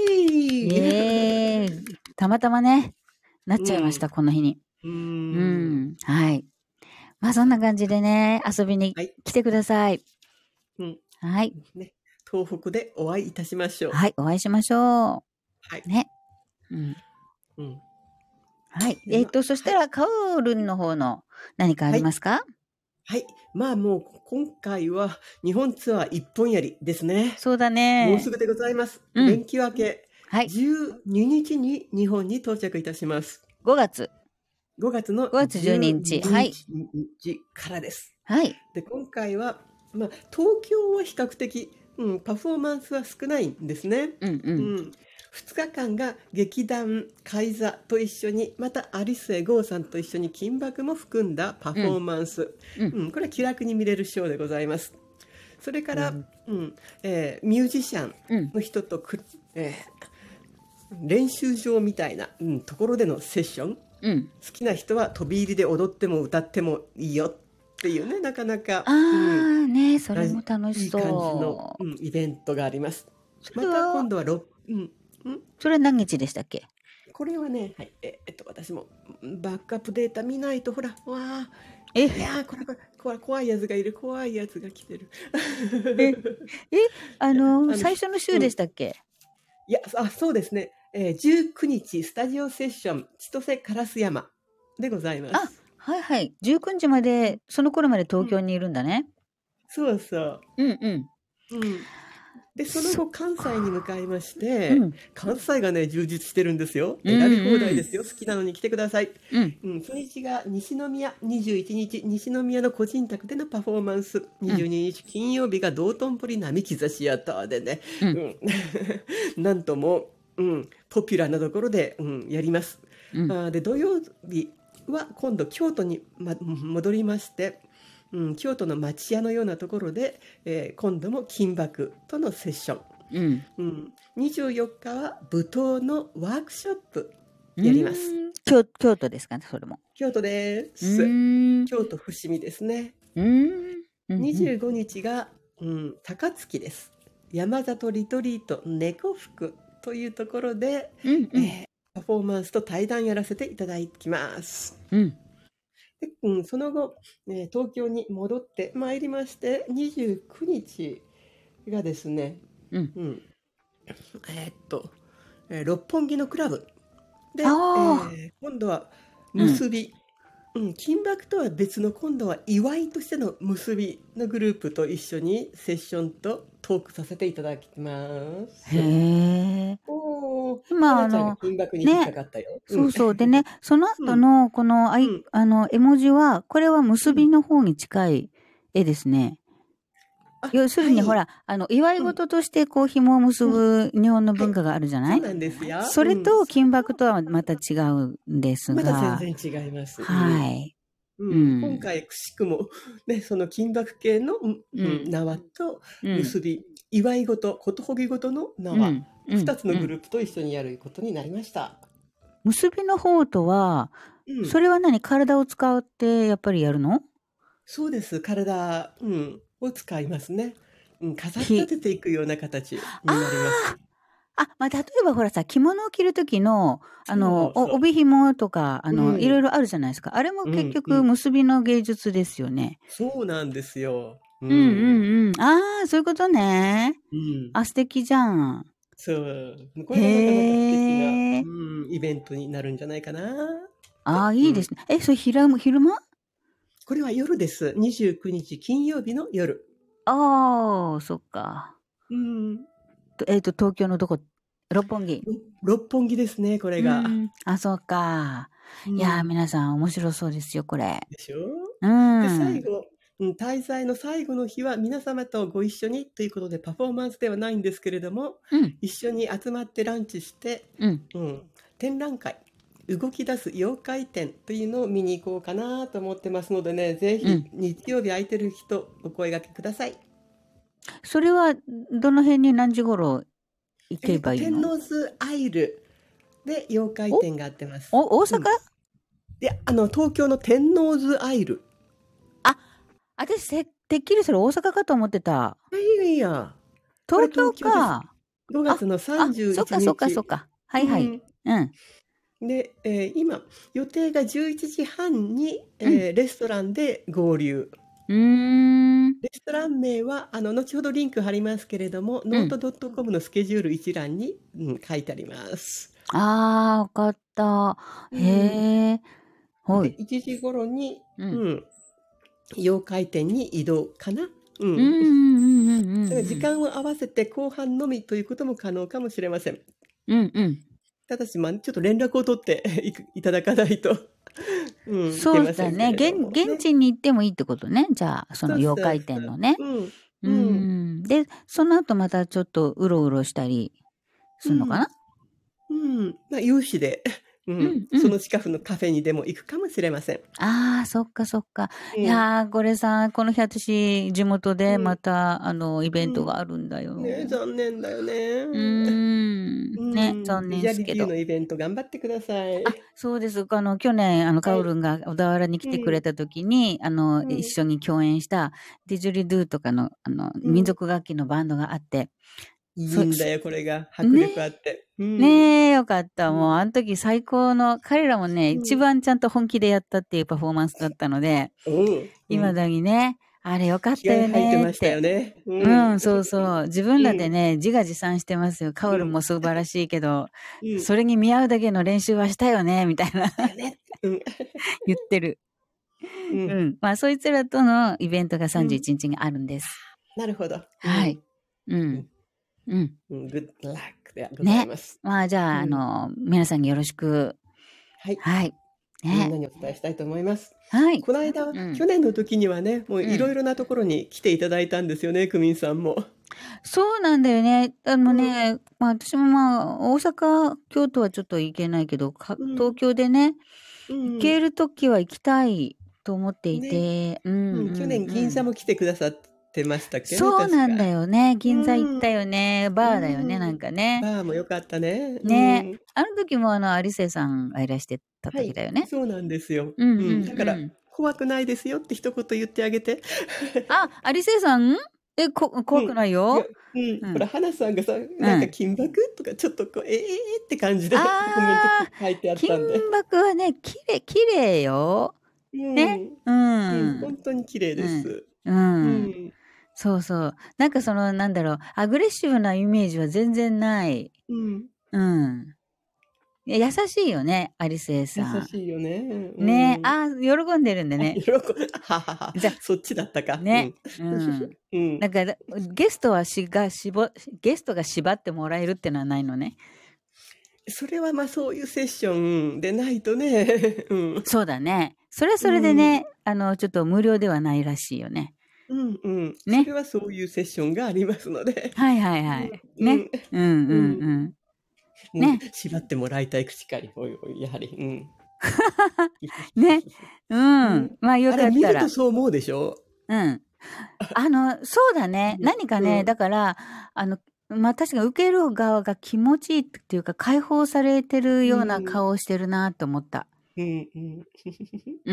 エーイたまたまね、なっちゃいました、この日に。はい。まあ、そんな感じでね、遊びに来てください。はい。 東北でお会いいたしましょう。 はい。お会いしましょう。はい。ね。はい。そしたら、カオルンの方の何かありますか？ はい。まあもう、今回は日本ツアー一本やりですね。 そうだね。 もうすぐでございます。連休明け、12日に日本に到着いたします。 5月の 5月12日。 はい。からです。 はい。 で、今回は、まあ、東京は比較的、パフォーマンスは少ないんですね。2日間が劇団カイザと一緒に、またアリスエゴーさんと一緒に金箔も含んだパフォーマンス、これは気楽に見れるショーでございます。それから、ミュージシャンの人と練習場みたいな、ところでのセッション、好きな人は飛び入りで踊っても歌ってもいいよっていうね、なかなかね、それも楽しそう。 いい感じの、イベントがあります。また今度はそれは何日でしたっけ？ これはね、はい、私もバックアップデータ見ないと、ほら、いやこれ怖いやつがいる、怖いやつが来てる。 最初の週でしたっけ？ いや、そうですね。19日スタジオセッション千歳烏山でございます。 はいはい。19日まで、その頃まで東京にいるんだね。 そうそう。で、その後関西に向かいまして、関西がね、充実してるんですよ。選び放題ですよ。好きなのに来てください。初日が西宮、21日、西宮の個人宅でのパフォーマンス。22日、金曜日が道頓堀並木座シアターでね、なんとも、ポピュラーなところで、やります。で、土曜日は今度京都に、戻りまして、京都の町屋のようなところで、今度も金箔とのセッション、24日は舞踏のワークショップやります。 京都ですかね、それも。 京都です。京都伏見ですね。25日が、高槻です。山里リトリート猫服というところで、パフォーマンスと対談やらせていただきます。でその後、東京に戻ってまいりまして、29日がですね、六本木のクラブで、今度は結び、金箔とは別の今度は祝いとしての結びのグループと一緒にセッションとトークさせていただきます。 へー。 金箔に引っかかったよ。 ね、そうそう。でね、その後の、この、絵文字は、これは結びの方に近い絵ですね。要するに、ほら、祝い事として、こう、紐を結ぶ日本の文化があるじゃない？ そうなんですよ。 それと、金箔とはまた違うんですが。 また全然違います。 はい。 今回、くしくも、ね、その金箔系の縄と結び、祝い事、ことほぎ事の縄、2つのグループと一緒にやることになりました。 結びの方とは、それは体を使ってやっぱりやるの？ そうです。体、を使いますね。飾り立てていくような形になります。 例えばほらさ、着物を着るときの、帯紐とか、いろいろあるじゃないですか。あれも結局、結びの芸術ですよね。 そうなんですよ。 そういうことね。素敵じゃん。 そう。これがなかなか素敵な、イベントになるんじゃないかな。 いいですね。それ昼間？ これは夜です。29日金曜日の夜。 そっか。東京のどこ？六本木。 六本木ですね、これが。 そうか。いやー、皆さん面白そうですよ、これ。 でしょ？で、最後、滞在の最後の日は皆様とご一緒にということでパフォーマンスではないんですけれども、一緒に集まってランチして、展覧会、動き出す妖怪展というのを見に行こうかなと思ってますのでね、ぜひ日曜日空いてる人お声掛けください。 それはどの辺に何時頃行けばいいの？ 天王洲アイルで妖怪展があってます。 大阪？ いや、東京の天王洲アイル。 私てっきりそれ大阪かと思ってた。 いや。 東京か。 5月の31日。 そっか。はい。 で、今予定が11時半に、レストランで合流。レストラン名は後ほどリンク貼りますけれども、ノート .com のスケジュール一覧に、書いてあります。 わかった。へえ。 1時頃に、妖怪展に移動かな。時間を合わせて後半のみということも可能かもしれません。ただし、ちょっと連絡を取っていただかないと。 そうだね。現地に行ってもいいってことね。じゃあ、その妖怪展のね。で、その後またちょっとうろうろしたりするのかな？ 有志で。その近くのカフェにでも行くかもしれません。 そっか。いやー、これさ、この日私、地元でまた、イベントがあるんだよ。 残念だよね。 残念ですけど。 ジャリのイベント頑張ってください。 そうです。去年、カオルンが小田原に来てくれた時に、一緒に共演した、ディジュリドゥとかの、民族楽器のバンドがあって、 いいんだよ、これが。迫力あって。 よかった。もう、あの時最高の、彼らもね、一番ちゃんと本気でやったっていうパフォーマンスだったので、今だにね、あれよかったよねって。 入ってましたよね。 そう。自分らでね、自画自賛してますよ。カオルも素晴らしいけど、それに見合うだけの練習はしたよね、みたいな。言ってる。そいつらとのイベントが31日にあるんです。 なるほど。 はい。 グッドラックでございます。 じゃあ、皆さんによろしく。はい。 みんなにお伝えしたいと思います。 はい。 この間、去年の時にはね、もういろいろなところに来ていただいたんですよね、クミンさんも。 そうなんだよね。私も大阪、京都はちょっと行けないけど、東京でね、行ける時は行きたいと思っていて。 去年銀座も来てくださってましたっけね。 そうなんだよね。銀座行ったよね。バーだよね、なんかね。 バーもよかったね。 ね。あの時もアリセさんがいらしてた時だよね。 そうなんですよ。だから、怖くないですよって一言言ってあげて。 アリセさん？怖くないよ。 ほら、花さんがさ、なんか金箔とか、ちょっとって感じでコメント書いてあったんで。 金箔はね、綺麗よ。ね。 本当に綺麗です。 そう。なんかアグレッシブなイメージは全然ない。優しいよね、アリセさん。 優しいよね。 ね。喜んでるんでね。 じゃあ、そっちだったか。 ね。だから、ゲストが縛ってもらえるってのはないのね。 それはまあそういうセッションでないとね。 うん、そうだね。それはそれでね、ちょっと無料ではないらしいよね。 うんうん。ね。それはそういうセッションがありますので。 はいはいはい。ね。うんうんうん。 ね。縛ってもらいたい口かり、やはり。うん。 ね。うん。まあよかったら。 見るとそう思うでしょ？ うん。そうだね。何かね、だから、まあ確かに受ける側が気持ちいいっていうか、解放されてるような顔をしてるなと思った。 うんうん。 うん。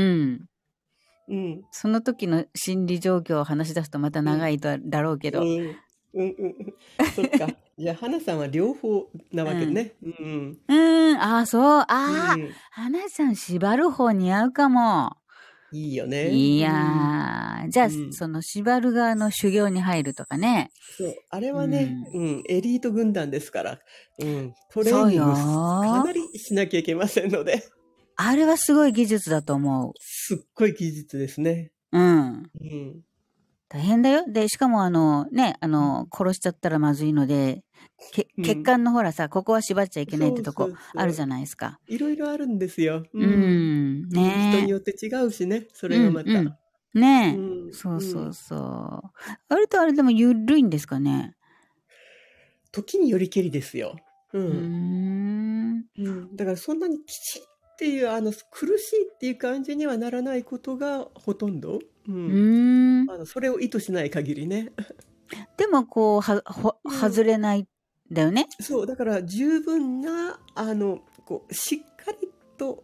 うん。その時の心理状況を話し出すとまた長いだろうけど。 うんうん。そっか。じゃあ、花さんは両方なわけね。 そう。花さん縛る方似合うかも。 いいよね。 いやー、じゃあ、その縛る側の修行に入るとかね。 そう。あれはね、エリート軍団ですから、トレーニングかなりしなきゃいけませんので。 あれはすごい技術だと思う。 すっごい技術ですね。 大変だよ。で、しかも殺しちゃったらまずいので、血管のほらさ、ここは縛っちゃいけないってとこあるじゃないですか。 いろいろあるんですよ。ね。人によって違うしね、それがまた。 ねえ。そうそうそう。あれとあれでも緩いんですかね。 時によりけりですよ。だからそんなにきちっていう、苦しいっていう感じにはならないことがほとんど。それを意図しない限りね。 でもこう外れないんだよね。 そう、だから十分なしっかりと、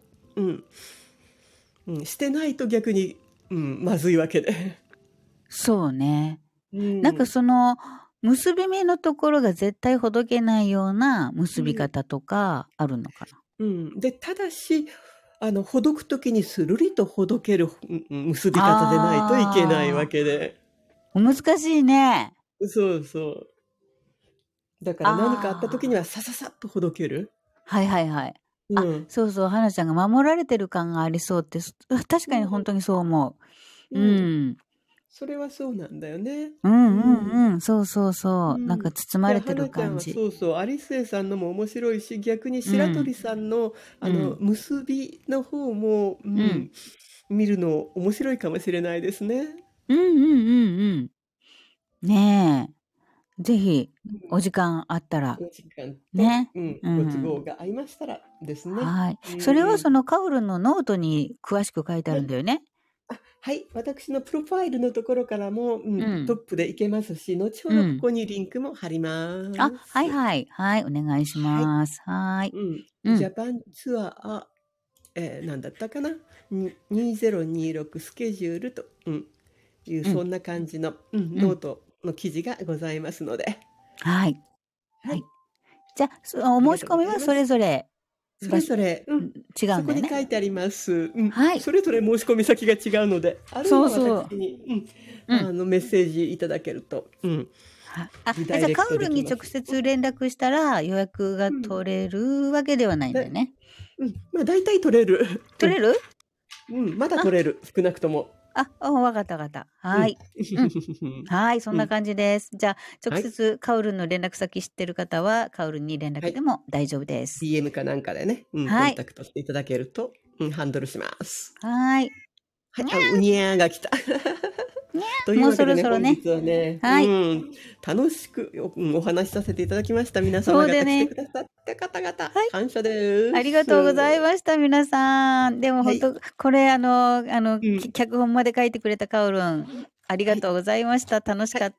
してないと逆に、まずいわけで。 そうね。なんかその結び目のところが絶対ほどけないような結び方とかあるのかな。 で、ただしほどくときにスルリとほどける結び方でないといけないわけで。 難しいね。 そうそう。だから何かあったときにはさささっとほどける。 はいはいはい。そうそう、花ちゃんが守られてる感がありそうって、確かに本当にそう思う。 それはそうなんだよね。 そうそうそう。なんか包まれてる感じ。 そうそう。アリスエさんのも面白いし、逆に白鳥さんの、結びの方も、見るの面白いかもしれないですね。 ねえ。ぜひ、お時間あったら。 お時間ね。ご都合が合いましたらですね。 はい。それはそのカウルのノートに詳しく書いてあるんだよね。 はい。私のプロファイルのところからも、トップでいけますし、後ほどここにリンクも貼ります。 はいはい。はい。お願いします。はい。 ジャパンツアー、何だったかな ?2026 スケジュールと、そんな感じの、ノートの記事がございますので。 はい。はい。じゃあ、お申し込みはそれぞれ。 それぞれ、 違うんだよね。 そこに書いてあります。はい。それぞれ申し込み先が違うので、あるいは私に、メッセージいただけると。 じゃあカウルに直接連絡したら予約が取れるわけではないんだよね。 まあ大体取れる。 取れる？ まだ取れる。少なくとも。 わかったわかった。はい。はい、そんな感じです。じゃあ、直接カウルの連絡先知ってる方は、カウルに連絡でも大丈夫です。 DM かなんかでね、コンタクトしていただけると、ハンドルします。 はい。 はい、うにゃーが来た。というわけでね、本日はね、楽しくお話しさせていただきました。皆様が来てくださった方々、感謝です。 ありがとうございました、皆さん。でも本当、これ脚本まで書いてくれたカオルン、ありがとうございました。楽しかった。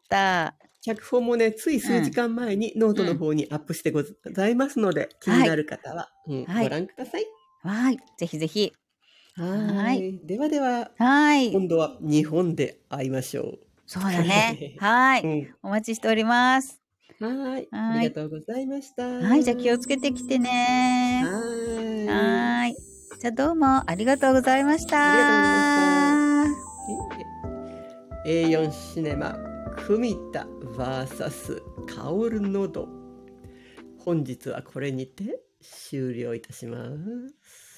脚本もね、つい数時間前にノートの方にアップしてございますので、気になる方はご覧ください。 はい、ぜひぜひ。 はい。ではでは、今度は日本で会いましょう。 そうだね。はい。お待ちしております。 はい。ありがとうございました。 はい。じゃあ気をつけてきてね。はい。じゃあどうもありがとうございました。 ありがとうございました。A4 シネマ、組田 VS 薫のど。本日はこれにて終了いたします。